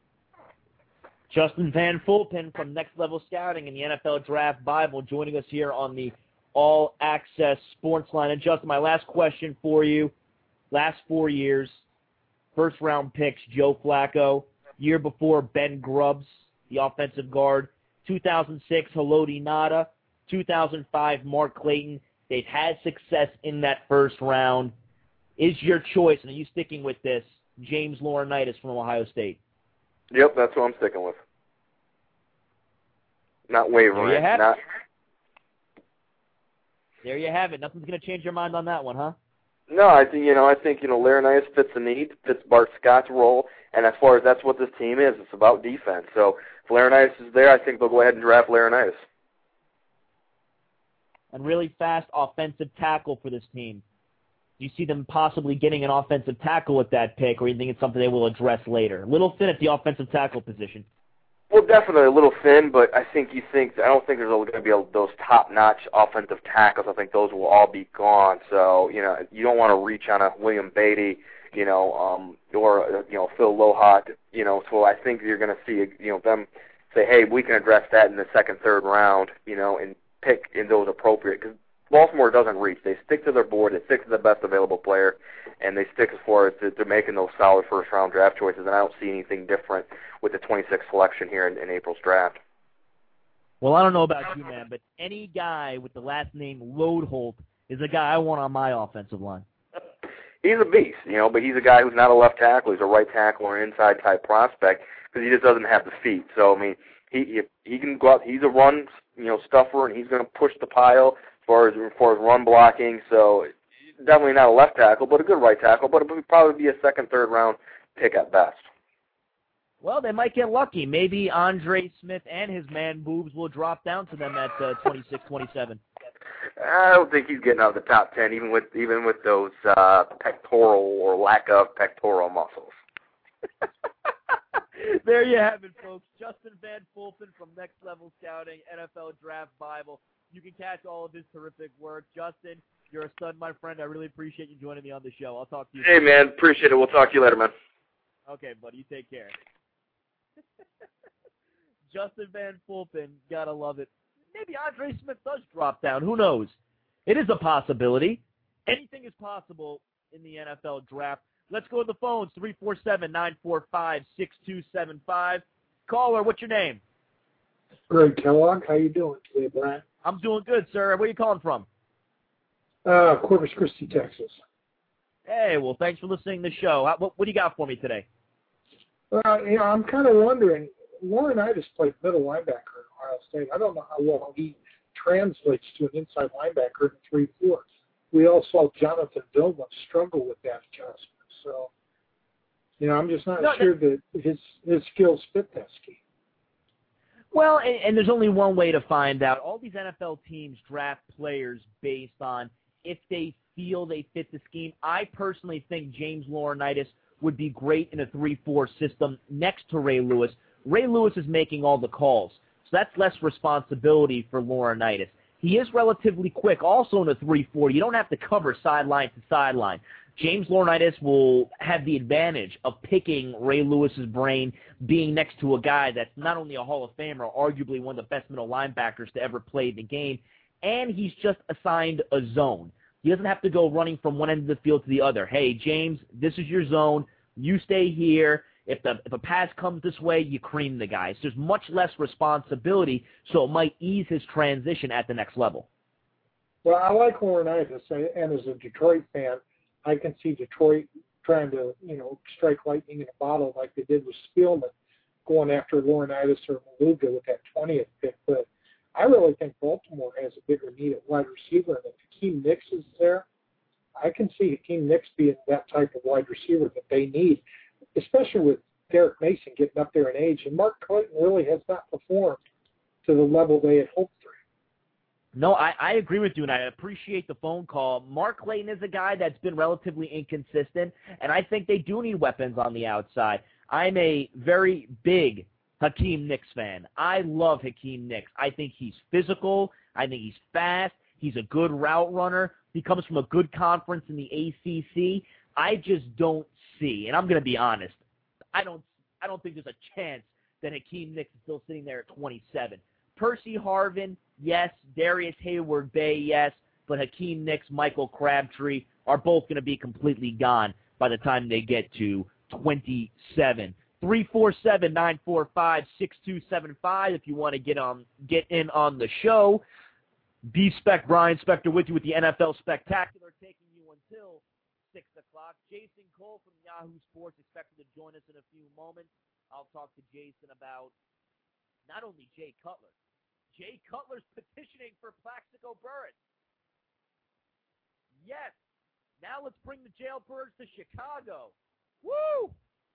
Justin Van Fulpen from Next Level Scouting and the NFL Draft Bible joining us here on the All Access Sports Line. And Justin, my last question for you. Last 4 years, first-round picks, Joe Flacco. Year before, Ben Grubbs, the offensive guard. 2006, Haloti Ngata. 2005, Mark Clayton. They've had success in that first round. Is your choice, and are you sticking with this, James Laurinaitis from Ohio State? Yep, that's what I'm sticking with. Not wavering. There you have it. There you have it. Nothing's going to change your mind on that one, huh? No, I think Laurinaitis fits the need, fits Bart Scott's role, and as far as that's what this team is, it's about defense. So if Laurinaitis is there, I think they'll go ahead and draft Laurinaitis. And really fast offensive tackle for this team. Do you see them possibly getting an offensive tackle with that pick, or do you think it's something they will address later? A little thin at the offensive tackle position. Well, definitely a little thin, but I don't think there's going to be those top-notch offensive tackles. I think those will all be gone. So, you don't want to reach on a William Beatty, or Phil Lohot, So I think you're going to see, them say, hey, we can address that in the second, third round, and pick in those appropriate. Because Baltimore doesn't reach. They stick to their board. They stick to the best available player, and they stick as far as to making those solid first-round draft choices. And I don't see anything different with the 26th selection here in April's draft. Well, I don't know about you, man, but any guy with the last name Loadholt is a guy I want on my offensive line. He's a beast, but he's a guy who's not a left tackle. He's a right tackle or inside type prospect because he just doesn't have the feet. So, I mean, he can go out. He's a run, stuffer, and he's going to push the pile as far as run blocking. So definitely not a left tackle, but a good right tackle, but it would probably be a second, third round pick at best. Well, they might get lucky. Maybe Andre Smith and his man boobs will drop down to them at 26, 27. I don't think he's getting out of the top 10, even with those pectoral or lack of pectoral muscles. There you have it, folks. Justin Van Fulpen from Next Level Scouting, NFL Draft Bible. You can catch all of his terrific work. Justin, you're a stud, my friend. I really appreciate you joining me on the show. I'll talk to you soon. Hey, man. Appreciate it. We'll talk to you later, man. Okay, buddy. You take care. Justin Van Fulpen, gotta love it. Maybe Andre Smith does drop down. Who knows? It is a possibility. Anything is possible in the NFL draft. Let's go to the phones, 347-945-6275. Caller, what's your name? Greg Kellogg. How you doing today, Brian? I'm doing good, sir. Where are you calling from? Corpus Christi, Texas. Hey, well, thanks for listening to the show. What do you got for me today? I'm kind of wondering, Laurinaitis played middle linebacker at Ohio State. I don't know how well he translates to an inside linebacker in 3-4. We all saw Jonathan Dillman struggle with that adjustment. So, I'm just not sure that his skills fit that scheme. Well, and there's only one way to find out. All these NFL teams draft players based on if they feel they fit the scheme. I personally think James Laurinaitis would be great in a 3-4 system next to Ray Lewis. Ray Lewis is making all the calls, so that's less responsibility for Laurinaitis. He is relatively quick also in a 3-4. You don't have to cover sideline to sideline. James Laurinaitis will have the advantage of picking Ray Lewis's brain, being next to a guy that's not only a Hall of Famer, arguably one of the best middle linebackers to ever play the game, and he's just assigned a zone. He doesn't have to go running from one end of the field to the other. Hey, James, this is your zone. You stay here. If a pass comes this way, you cream the guy. So there's much less responsibility, so it might ease his transition at the next level. Well, I like Laurinaitis, and as a Detroit fan, I can see Detroit trying to, strike lightning in a bottle like they did with Spielman, going after Laurinaitis or Maluga with that 20th pick. But I really think Baltimore has a bigger need at wide receiver, and if Hakeem Nicks is there, I can see Hakeem Nicks being that type of wide receiver that they need, especially with Derek Mason getting up there in age. And Mark Clayton really has not performed to the level they had hoped for. No, I agree with you, and I appreciate the phone call. Mark Clayton is a guy that's been relatively inconsistent, and I think they do need weapons on the outside. I'm a very big Hakeem Nicks fan. I love Hakeem Nicks. I think he's physical. I think he's fast. He's a good route runner. He comes from a good conference in the ACC. I just don't see, and I'm going to be honest, I don't think there's a chance that Hakeem Nicks is still sitting there at 27. Percy Harvin, yes. Darius Hayward-Bay, yes. But Hakeem Nicks, Michael Crabtree are both going to be completely gone by the time they get to 27. 347-945-6275 if you want to get in on the show. B-Spec, Brian Spector with you with the NFL Spectacular, taking you until 6 o'clock. Jason Cole from Yahoo Sports expected to join us in a few moments. I'll talk to Jason about not only Jay Cutler. Jay Cutler's petitioning for Plaxico Burress. Yes. Now let's bring the jailbirds to Chicago. Woo!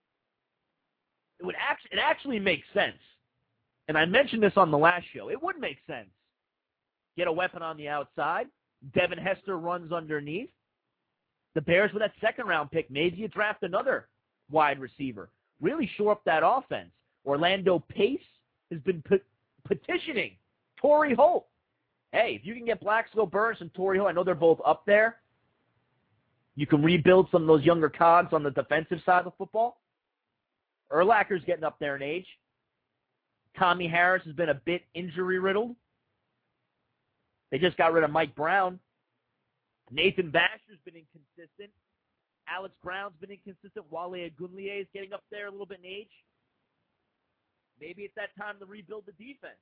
It actually makes sense. And I mentioned this on the last show. It would make sense. Get a weapon on the outside. Devin Hester runs underneath. The Bears with that second-round pick, maybe you draft another wide receiver. Really shore up that offense. Orlando Pace has been petitioning Torrey Holt. Hey, if you can get Plaxico Burress and Torrey Holt, I know they're both up there. You can rebuild some of those younger cogs on the defensive side of football. Urlacher's getting up there in age. Tommy Harris has been a bit injury-riddled. They just got rid of Mike Brown. Nathan Basher's been inconsistent. Alex Brown's been inconsistent. Wale Agunlie is getting up there a little bit in age. Maybe it's that time to rebuild the defense.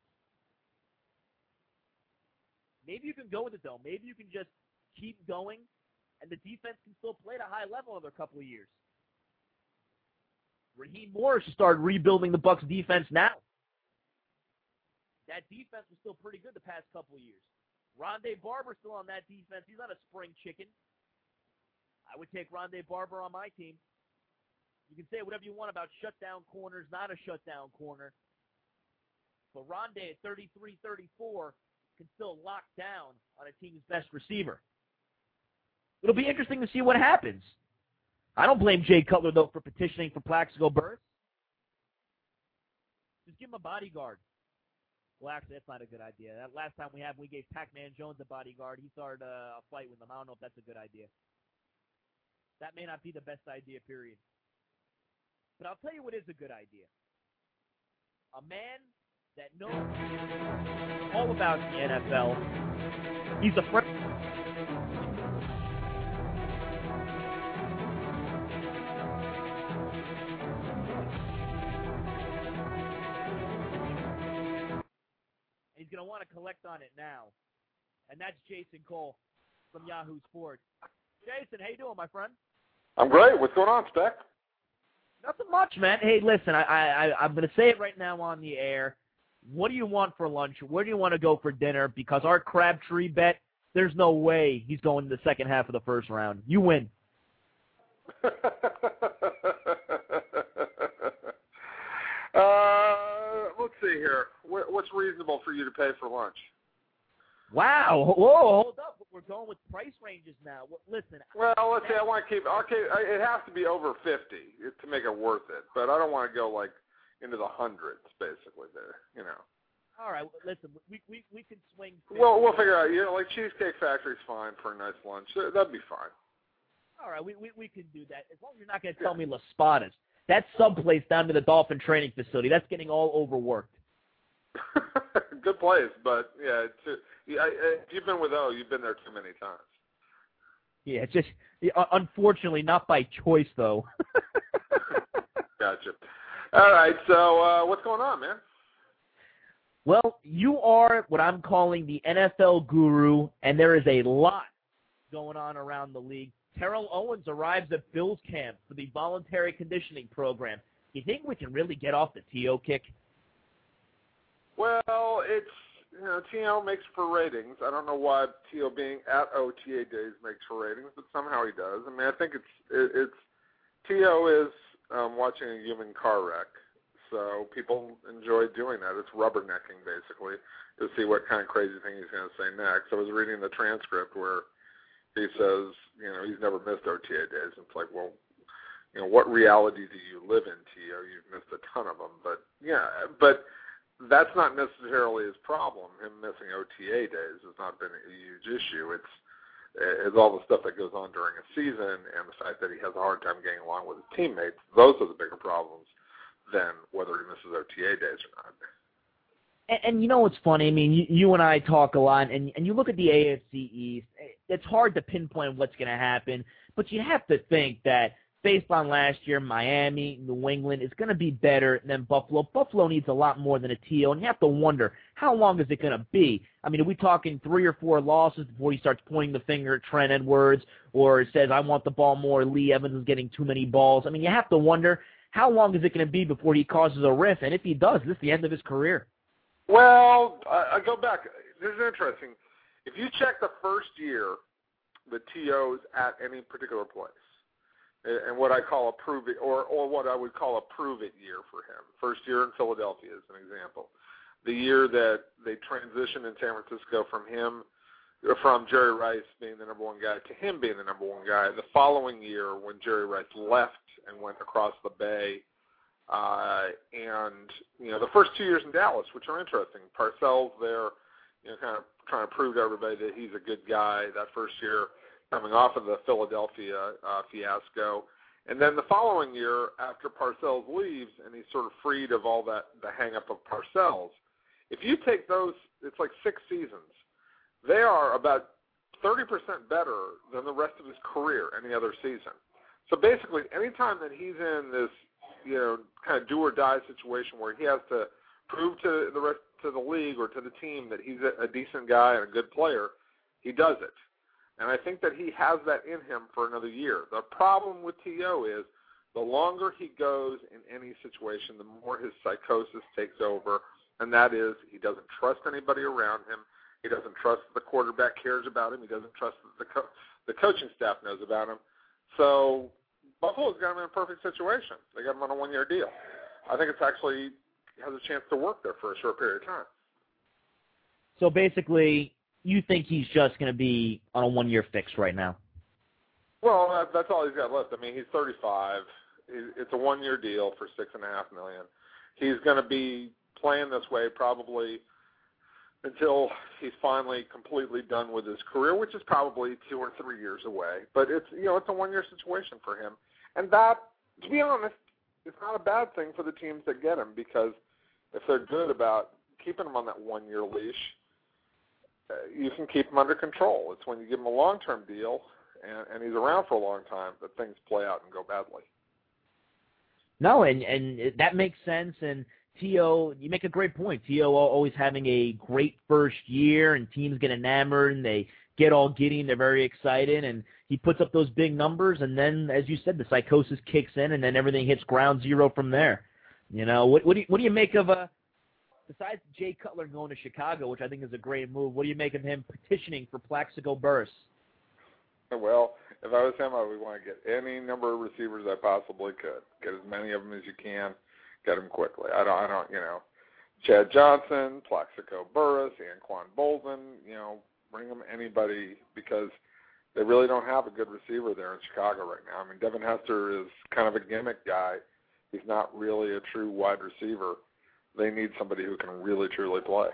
Maybe you can go with it, though. Maybe you can just keep going, and the defense can still play at a high level over a couple of years. Raheem Morris should start rebuilding the Bucs defense now. That defense was still pretty good the past couple of years. Rondé Barber's still on that defense. He's not a spring chicken. I would take Rondé Barber on my team. You can say whatever you want about shutdown corners, not a shutdown corner. But Rondé at 33-34 can still lock down on a team's best receiver. It'll be interesting to see what happens. I don't blame Jay Cutler, though, for petitioning for Plaxico Burress. Just give him a bodyguard. Well, actually, that's not a good idea. That last time we gave Pac-Man Jones a bodyguard. He started a fight with him. I don't know if that's a good idea. That may not be the best idea, period. But I'll tell you what is a good idea. A man that knows all about the NFL. He's a friend. He's going to want to collect on it now. And that's Jason Cole from Yahoo Sports. Jason, how you doing, my friend? I'm great. What's going on, Spec? Nothing much, man. Hey, listen, I'm going to say it right now on the air. What do you want for lunch? Where do you want to go for dinner? Because our Crabtree bet, there's no way he's going to the second half of the first round. You win. Let's see here. What's reasonable for you to pay for lunch? Wow. Whoa, hold up. We're going with price ranges now. Listen. Well, let's see. I want to keep. Okay, it has to be over 50 to make it worth it. But I don't want to go like into the hundreds, basically. There, you know. All right. Listen, we can swing. Well, we'll figure out. You know, like Cheesecake Factory's fine for a nice lunch. That'd be fine. All right, we can do that as long as you're not going to tell me Las Spadas. That sub place down to the Dolphin training facility, that's getting all overworked. Good place, but yeah, if you've been with O, you've been there too many times. Yeah, it's just unfortunately not by choice though. Gotcha. All right, so what's going on, man? Well, you are what I'm calling the NFL guru, and there is a lot going on around the league. Terrell Owens arrives at Bills camp for the voluntary conditioning program. Do you think we can really get off the T.O. kick? Well, it's, you know, T.O. makes for ratings. I don't know why T.O. being at OTA days makes for ratings, but somehow he does. I mean, I think it's T.O. is watching a human car wreck, so people enjoy doing that. It's rubbernecking, basically, to see what kind of crazy thing he's going to say next. I was reading the transcript where he says, you know, he's never missed OTA days. It's like, well, you know, what reality do you live in, T.O.? You've missed a ton of them. But, yeah, but that's not necessarily his problem. Him missing OTA days has not been a huge issue. It's all the stuff that goes on during a season and the fact that he has a hard time getting along with his teammates. Those are the bigger problems than whether he misses OTA days or not. And you know what's funny? I mean, you and I talk a lot, and you look at the AFC East. It's hard to pinpoint what's going to happen, but you have to think that based on last year, Miami, New England is going to be better than Buffalo. Buffalo needs a lot more than a T.O., and you have to wonder, how long is it going to be? I mean, are we talking 3 or 4 losses before he starts pointing the finger at Trent Edwards or says, I want the ball more, Lee Evans is getting too many balls? I mean, you have to wonder, how long is it going to be before he causes a rift? And if he does, this is the end of his career. Well, I go back. This is interesting. If you check the first year the T.O.'s at any particular place, and what I call a prove it, or what I would call a prove it year for him. First year in Philadelphia is an example. The year that they transitioned in San Francisco from Jerry Rice being the number one guy to him being the number one guy. The following year when Jerry Rice left and went across the bay, and, you know, the first 2 years in Dallas, which are interesting. Parcells there, you know, kind of trying to prove to everybody that he's a good guy that first year, coming off of the Philadelphia fiasco. And then the following year, after Parcells leaves and he's sort of freed of all that, the hang-up of Parcells, if you take those, it's like 6 seasons. They are about 30% better than the rest of his career any other season. So basically, anytime that he's in this, you know, kind of do-or-die situation where he has to prove to the league or to the team that he's a decent guy and a good player, he does it. And I think that he has that in him for another year. The problem with T.O. is the longer he goes in any situation, the more his psychosis takes over, and that is he doesn't trust anybody around him. He doesn't trust the quarterback cares about him. He doesn't trust that the coaching staff knows about him. So Buffalo's got him in a perfect situation. They got him on a 1-year deal. I think it's actually has a chance to work there for a short period of time. So basically, you think he's just going to be on a 1-year fix right now? Well, that's all he's got left. I mean, he's 35. It's a 1-year deal for $6.5 million. He's going to be playing this way probably until he's finally completely done with his career, which is probably 2 or 3 years away. But it's it's a 1-year situation for him, and that, to be honest, is not a bad thing for the teams that get him, because if they're good about keeping him on that 1-year leash, you can keep him under control. It's when you give him a long-term deal and he's around for a long time that things play out and go badly. No, and that makes sense. And T.O., you make a great point. T.O. always having a great first year, and teams get enamored, and they get all giddy, and they're very excited, and he puts up those big numbers, and then, as you said, the psychosis kicks in, and then everything hits ground zero from there. What do you make of besides Jay Cutler going to Chicago, which I think is a great move? What do you make of him petitioning for Plaxico Burress? Well, if I was him, I would want to get any number of receivers I possibly could. Get as many of them as you can. Get them quickly. I don't, Chad Johnson, Plaxico Burress, Anquan Bolden, bring them anybody, because they really don't have a good receiver there in Chicago right now. I mean, Devin Hester is kind of a gimmick guy. He's not really a true wide receiver. They need somebody who can really, truly play.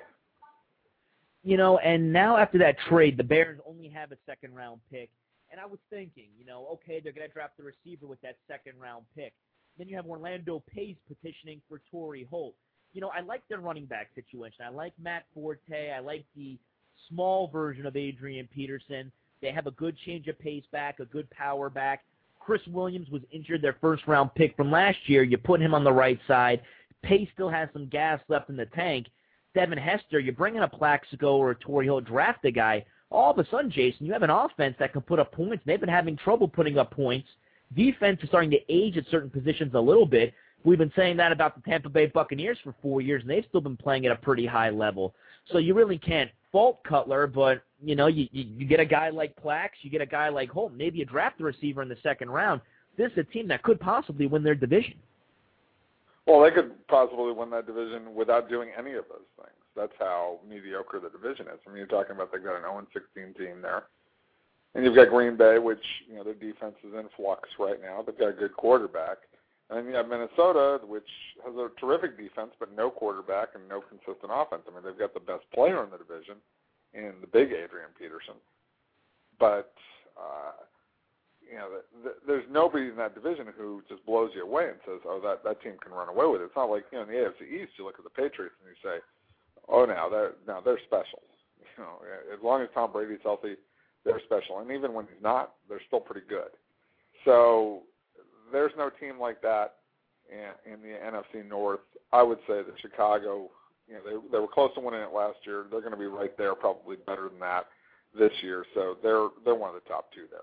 And now after that trade, the Bears only have a second-round pick. And I was thinking, okay, they're going to draft the receiver with that second-round pick. Then you have Orlando Pace petitioning for Torrey Holt. I like their running back situation. I like Matt Forte. I like the small version of Adrian Peterson. They have a good change of pace back, a good power back. Chris Williams was injured, their first-round pick from last year. You put him on the right side. Pace still has some gas left in the tank. Devin Hester, you're bringing a Plaxico or a Torrey Holt, draft a guy. All of a sudden, Jason, you have an offense that can put up points. They've been having trouble putting up points. Defense is starting to age at certain positions a little bit. We've been saying that about the Tampa Bay Buccaneers for 4 years, and they've still been playing at a pretty high level. So you really can't fault Cutler, but, you get a guy like Plax, you get a guy like Holt, maybe you draft a receiver in the second round. This is a team that could possibly win their division. Well, they could possibly win that division without doing any of those things. That's how mediocre the division is. I mean, you're talking about they've got an 0-16 team there. And you've got Green Bay, which, their defense is in flux right now. They've got a good quarterback. And then you have Minnesota, which has a terrific defense, but no quarterback and no consistent offense. I mean, they've got the best player in the division in the big Adrian Peterson. But, there's nobody in that division who just blows you away and says, oh, that team can run away with it. It's not like, in the AFC East, you look at the Patriots and you say, oh, now they're special. As long as Tom Brady's healthy, they're special. And even when he's not, they're still pretty good. So there's no team like that in the NFC North. I would say that Chicago, they were close to winning it last year. They're going to be right there, probably better than that this year. So they're one of the top two there.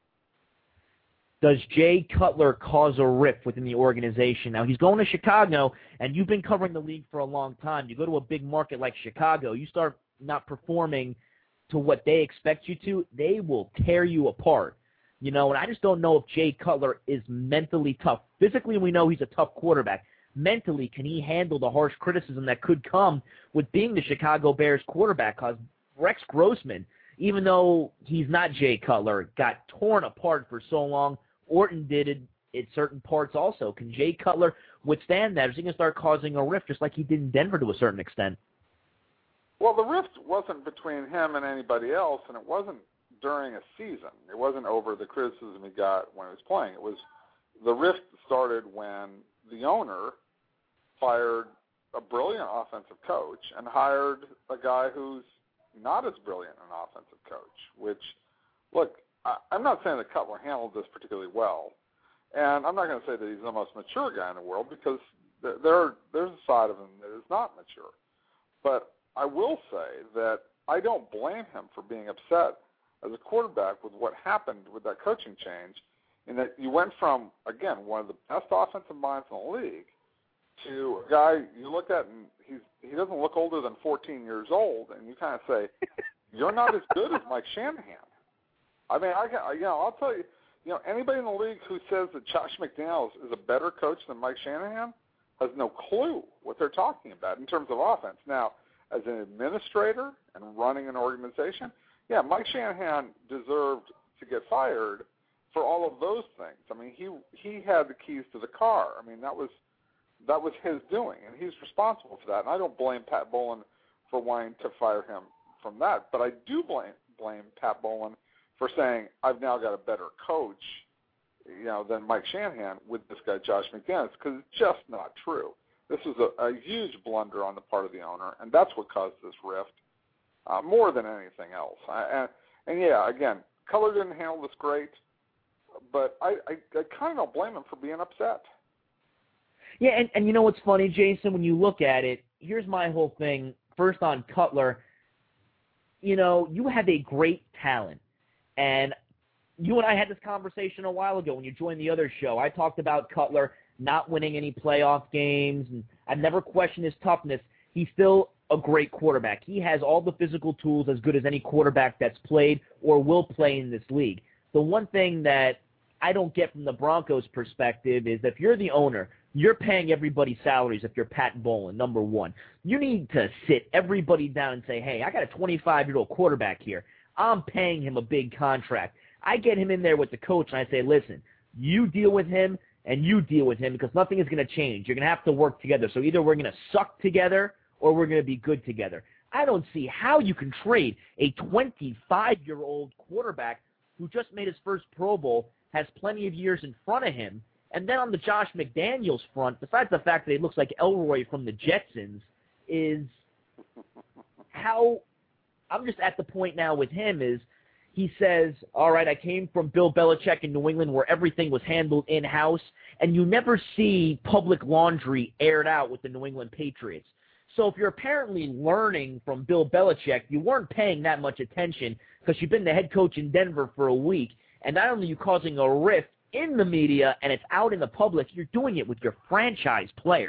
Does Jay Cutler cause a rift within the organization? Now, he's going to Chicago, and you've been covering the league for a long time. You go to a big market like Chicago, you start not performing to what they expect you to, they will tear you apart. And I just don't know if Jay Cutler is mentally tough. Physically, we know he's a tough quarterback. Mentally, can he handle the harsh criticism that could come with being the Chicago Bears quarterback? Because Rex Grossman, even though he's not Jay Cutler, got torn apart for so long. Orton did it in certain parts also. Can Jay Cutler withstand that? Or is he going to start causing a rift just like he did in Denver to a certain extent? Well, the rift wasn't between him and anybody else, and it wasn't during a season. It wasn't over the criticism he got when he was playing. The rift started when the owner fired a brilliant offensive coach and hired a guy who's not as brilliant an offensive coach, which, look, I'm not saying that Cutler handled this particularly well, and I'm not going to say that he's the most mature guy in the world, because there's a side of him that is not mature. But I will say that I don't blame him for being upset as a quarterback with what happened with that coaching change, in that you went from, again, one of the best offensive minds in the league to a guy you look at and he doesn't look older than 14 years old, and you kind of say, you're not as good as Mike Shanahan. I mean, I'll tell you, anybody in the league who says that Josh McDaniels is a better coach than Mike Shanahan has no clue what they're talking about in terms of offense. Now, as an administrator and running an organization, yeah, Mike Shanahan deserved to get fired for all of those things. I mean, he had the keys to the car. I mean, that was his doing, and he's responsible for that. And I don't blame Pat Bowlen for wanting to fire him from that, but I do blame Pat Bowlen for saying, I've now got a better coach, than Mike Shanahan with this guy, Josh McDaniels, because it's just not true. This is a huge blunder on the part of the owner, and that's what caused this rift more than anything else. And yeah, again, Cutler didn't handle this great, but I kind of don't blame him for being upset. Yeah, and you know what's funny, Jason? When you look at it, here's my whole thing. First on Cutler, you have a great talent. And you and I had this conversation a while ago when you joined the other show. I talked about Cutler not winning any playoff games, and I've never questioned his toughness. He's still a great quarterback. He has all the physical tools as good as any quarterback that's played or will play in this league. The one thing that I don't get from the Broncos' perspective is that if you're the owner, you're paying everybody salaries if you're Pat Bowlen, number one. You need to sit everybody down and say, hey, I got a 25-year-old quarterback here. I'm paying him a big contract. I get him in there with the coach, and I say, listen, you deal with him, and you deal with him because nothing is going to change. You're going to have to work together. So either we're going to suck together or we're going to be good together. I don't see how you can trade a 25-year-old quarterback who just made his first Pro Bowl, has plenty of years in front of him, and then on the Josh McDaniels front, besides the fact that he looks like Elroy from the Jetsons, is how I'm just at the point now with him is he says, all right, I came from Bill Belichick in New England where everything was handled in-house, and you never see public laundry aired out with the New England Patriots. So if you're apparently learning from Bill Belichick, you weren't paying that much attention because you've been the head coach in Denver for a week, and not only are you causing a rift in the media and it's out in the public, you're doing it with your franchise player.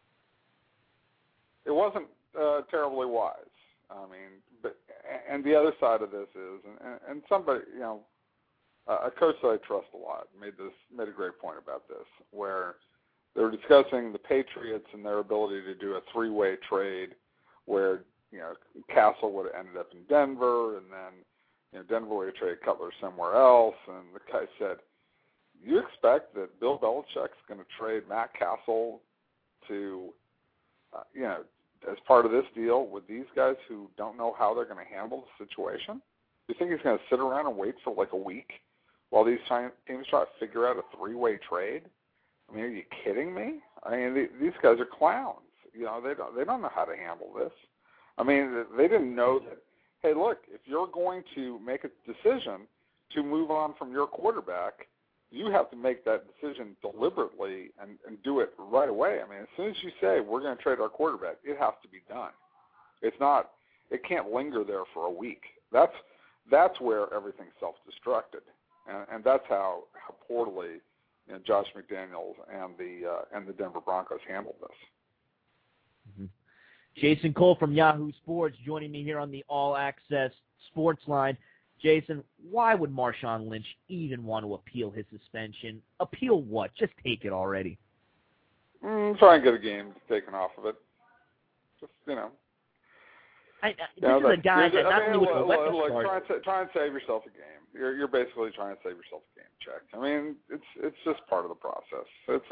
It wasn't terribly wise. I mean, and the other side of this is, and somebody, a coach that I trust a lot made a great point about this, where they were discussing the Patriots and their ability to do a three-way trade where, Castle would have ended up in Denver, and then, Denver would have traded Cutler somewhere else, and the guy said, you expect that Bill Belichick's going to trade Matt Castle to, as part of this deal with these guys who don't know how they're going to handle the situation? Do you think he's going to sit around and wait for like a week while these teams try to figure out a three-way trade? I mean, are you kidding me? I mean, these guys are clowns. They don't know how to handle this. I mean, they didn't know that, hey, look, if you're going to make a decision to move on from your quarterback, you have to make that decision deliberately and do it right away. I mean, as soon as you say we're going to trade our quarterback, it has to be done. It can't linger there for a week. That's where everything's self-destructed, and that's how poorly Josh McDaniels and the Denver Broncos handled this. Mm-hmm. Jason Cole from Yahoo Sports joining me here on the All Access Sports Line. Jason, why would Marshawn Lynch even want to appeal his suspension? Appeal what? Just take it already. Try and get a game taken off of it. Just, this is a guy that not only with the weapons try and save yourself a game. You're basically trying to save yourself a game check. I mean, it's just part of the process. It's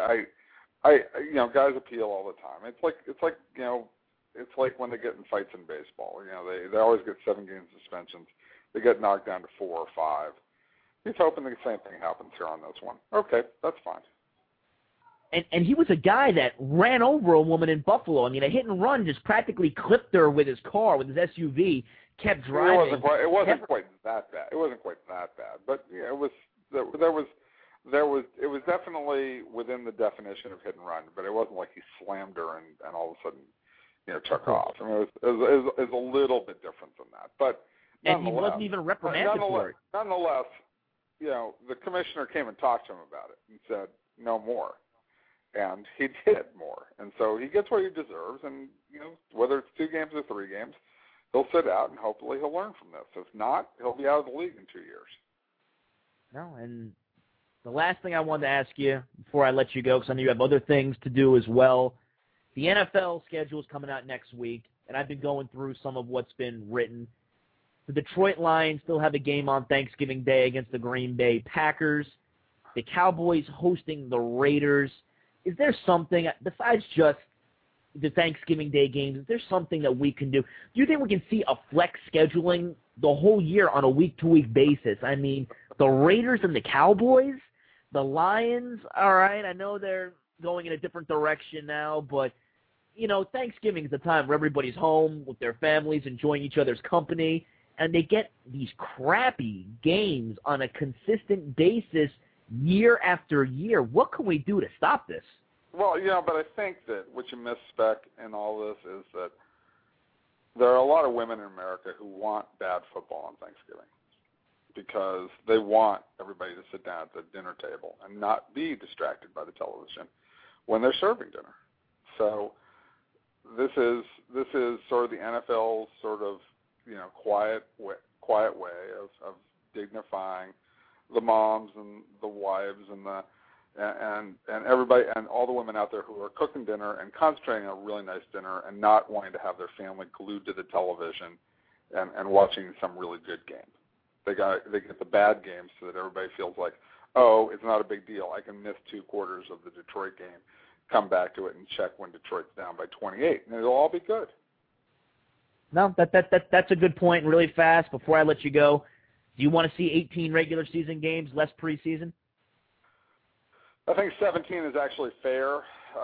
guys appeal all the time. It's like when they get in fights in baseball. They always get 7-game suspensions. They get knocked down to 4 or 5. He's hoping the same thing happens here on this one. Okay, that's fine. And he was a guy that ran over a woman in Buffalo. I mean, a hit and run just practically clipped her with his car, with his SUV, kept driving. It wasn't quite that bad. It wasn't quite that bad. But yeah, it was definitely within the definition of hit and run. But it wasn't like he slammed her and all of a sudden, took off. I mean, it was a little bit different than that. But and he wasn't even reprimanded for it. Nonetheless, the commissioner came and talked to him about it and said, no more. And he did more. And so he gets what he deserves. And, whether it's 2 games or 3 games, he'll sit out and hopefully he'll learn from this. If not, he'll be out of the league in 2 years. No, and the last thing I wanted to ask you before I let you go, because I know you have other things to do as well. The NFL schedule is coming out next week, and I've been going through some of what's been written. The Detroit Lions still have a game on Thanksgiving Day against the Green Bay Packers. The Cowboys hosting the Raiders. Is there something, besides just the Thanksgiving Day games, is there something that we can do? Do you think we can see a flex scheduling the whole year on a week-to-week basis? I mean, the Raiders and the Cowboys, the Lions, all right, I know they're going in a different direction now, but, you know, Thanksgiving is the time where everybody's home with their families, enjoying each other's company, and they get these crappy games on a consistent basis year after year. What can we do to stop this? Well, yeah, but I think that what you miss, Spec, in all this is that there are a lot of women in America who want bad football on Thanksgiving because they want everybody to sit down at the dinner table and not be distracted by the television when they're serving dinner. So this is sort of the NFL's sort of, you know, quiet way of dignifying the moms and the wives and everybody and all the women out there who are cooking dinner and concentrating on a really nice dinner and not wanting to have their family glued to the television and watching some really good game. They get the bad games so that everybody feels like, oh, it's not a big deal. I can miss 2 quarters of the Detroit game, come back to it and check when Detroit's down by 28, and it'll all be good. No, that's a good point. Really fast, before I let you go, do you want to see 18 regular season games, less preseason? I think 17 is actually fair.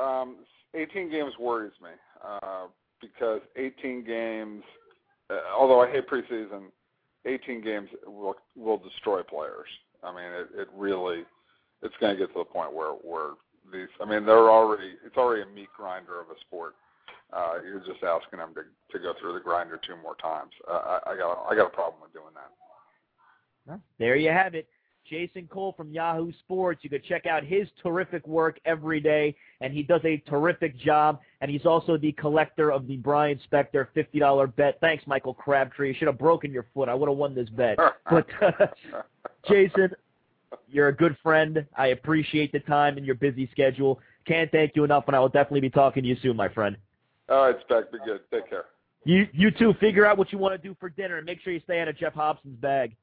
18 games worries me because 18 games, although I hate preseason, 18 games will destroy players. I mean, it's going to get to the point where these, I mean, it's already a meat grinder of a sport. You're just asking them to go through the grinder 2 more times. I got a problem with doing that. Well, there you have it. Jason Cole from Yahoo Sports. You could check out his terrific work every day, and he does a terrific job. And he's also the collector of the Brian Spector $50 bet. Thanks, Michael Crabtree. You should have broken your foot. I would have won this bet. But, Jason, you're a good friend. I appreciate the time and your busy schedule. Can't thank you enough, and I will definitely be talking to you soon, my friend. All right, Spec. Be good. Take care. You too. Figure out what you want to do for dinner, and make sure you stay out of Jeff Hobson's bag.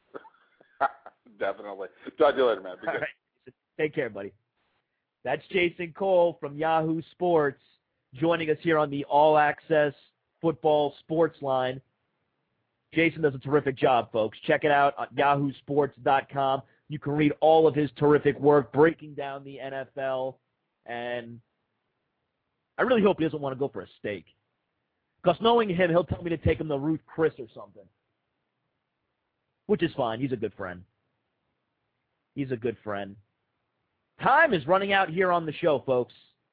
Definitely. Talk to you later, man. Be good. All right. Take care, buddy. That's Jason Cole from Yahoo Sports joining us here on the All Access Football Sports Line. Jason does a terrific job, folks. Check it out at yahoosports.com. You can read all of his terrific work breaking down the NFL, and I really hope he doesn't want to go for a steak. Because knowing him, he'll tell me to take him to Ruth Chris or something, which is fine. He's a good friend. He's a good friend. Time is running out here on the show, folks.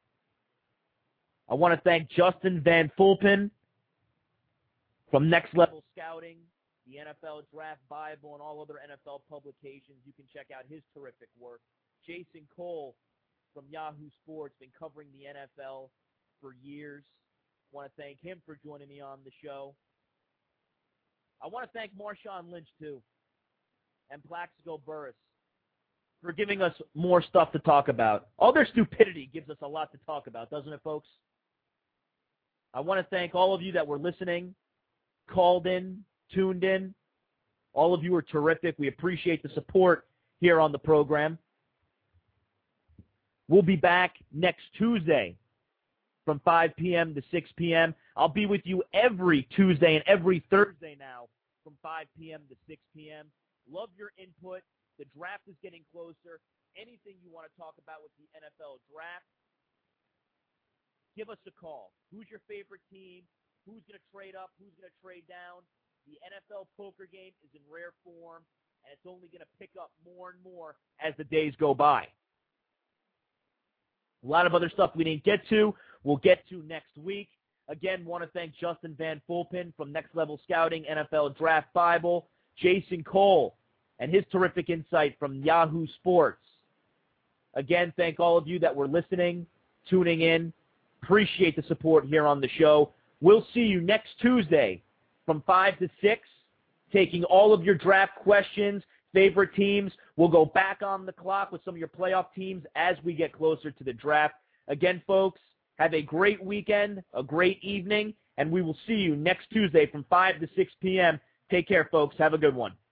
I want to thank Justin Van Fulpen from Next Level Scouting, the NFL Draft Bible, and all other NFL publications. You can check out his terrific work. Jason Cole from Yahoo Sports, been covering the NFL for years. I want to thank him for joining me on the show. I want to thank Marshawn Lynch, too, and Plaxico Burress for giving us more stuff to talk about. All their stupidity gives us a lot to talk about, doesn't it, folks? I want to thank all of you that were listening, called in, tuned in. All of you are terrific. We appreciate the support here on the program. We'll be back next Tuesday from 5 p.m. to 6 p.m. I'll be with you every Tuesday and every Thursday now from 5 p.m. to 6 p.m. Love your input. The draft is getting closer. Anything you want to talk about with the NFL draft, give us a call. Who's your favorite team? Who's going to trade up? Who's going to trade down? The NFL poker game is in rare form, and it's only going to pick up more and more as the days go by. A lot of other stuff we didn't get to, we'll get to next week. Again, want to thank Justin Van Fulpen from Next Level Scouting, NFL Draft Bible, Jason Cole, and his terrific insight from Yahoo Sports. Again, thank all of you that were listening, tuning in. Appreciate the support here on the show. We'll see you next Tuesday from 5 to 6, taking all of your draft questions, favorite teams. We'll go back on the clock with some of your playoff teams as we get closer to the draft. Again, folks, have a great weekend, a great evening, and we will see you next Tuesday from 5 to 6 p.m. Take care, folks. Have a good one.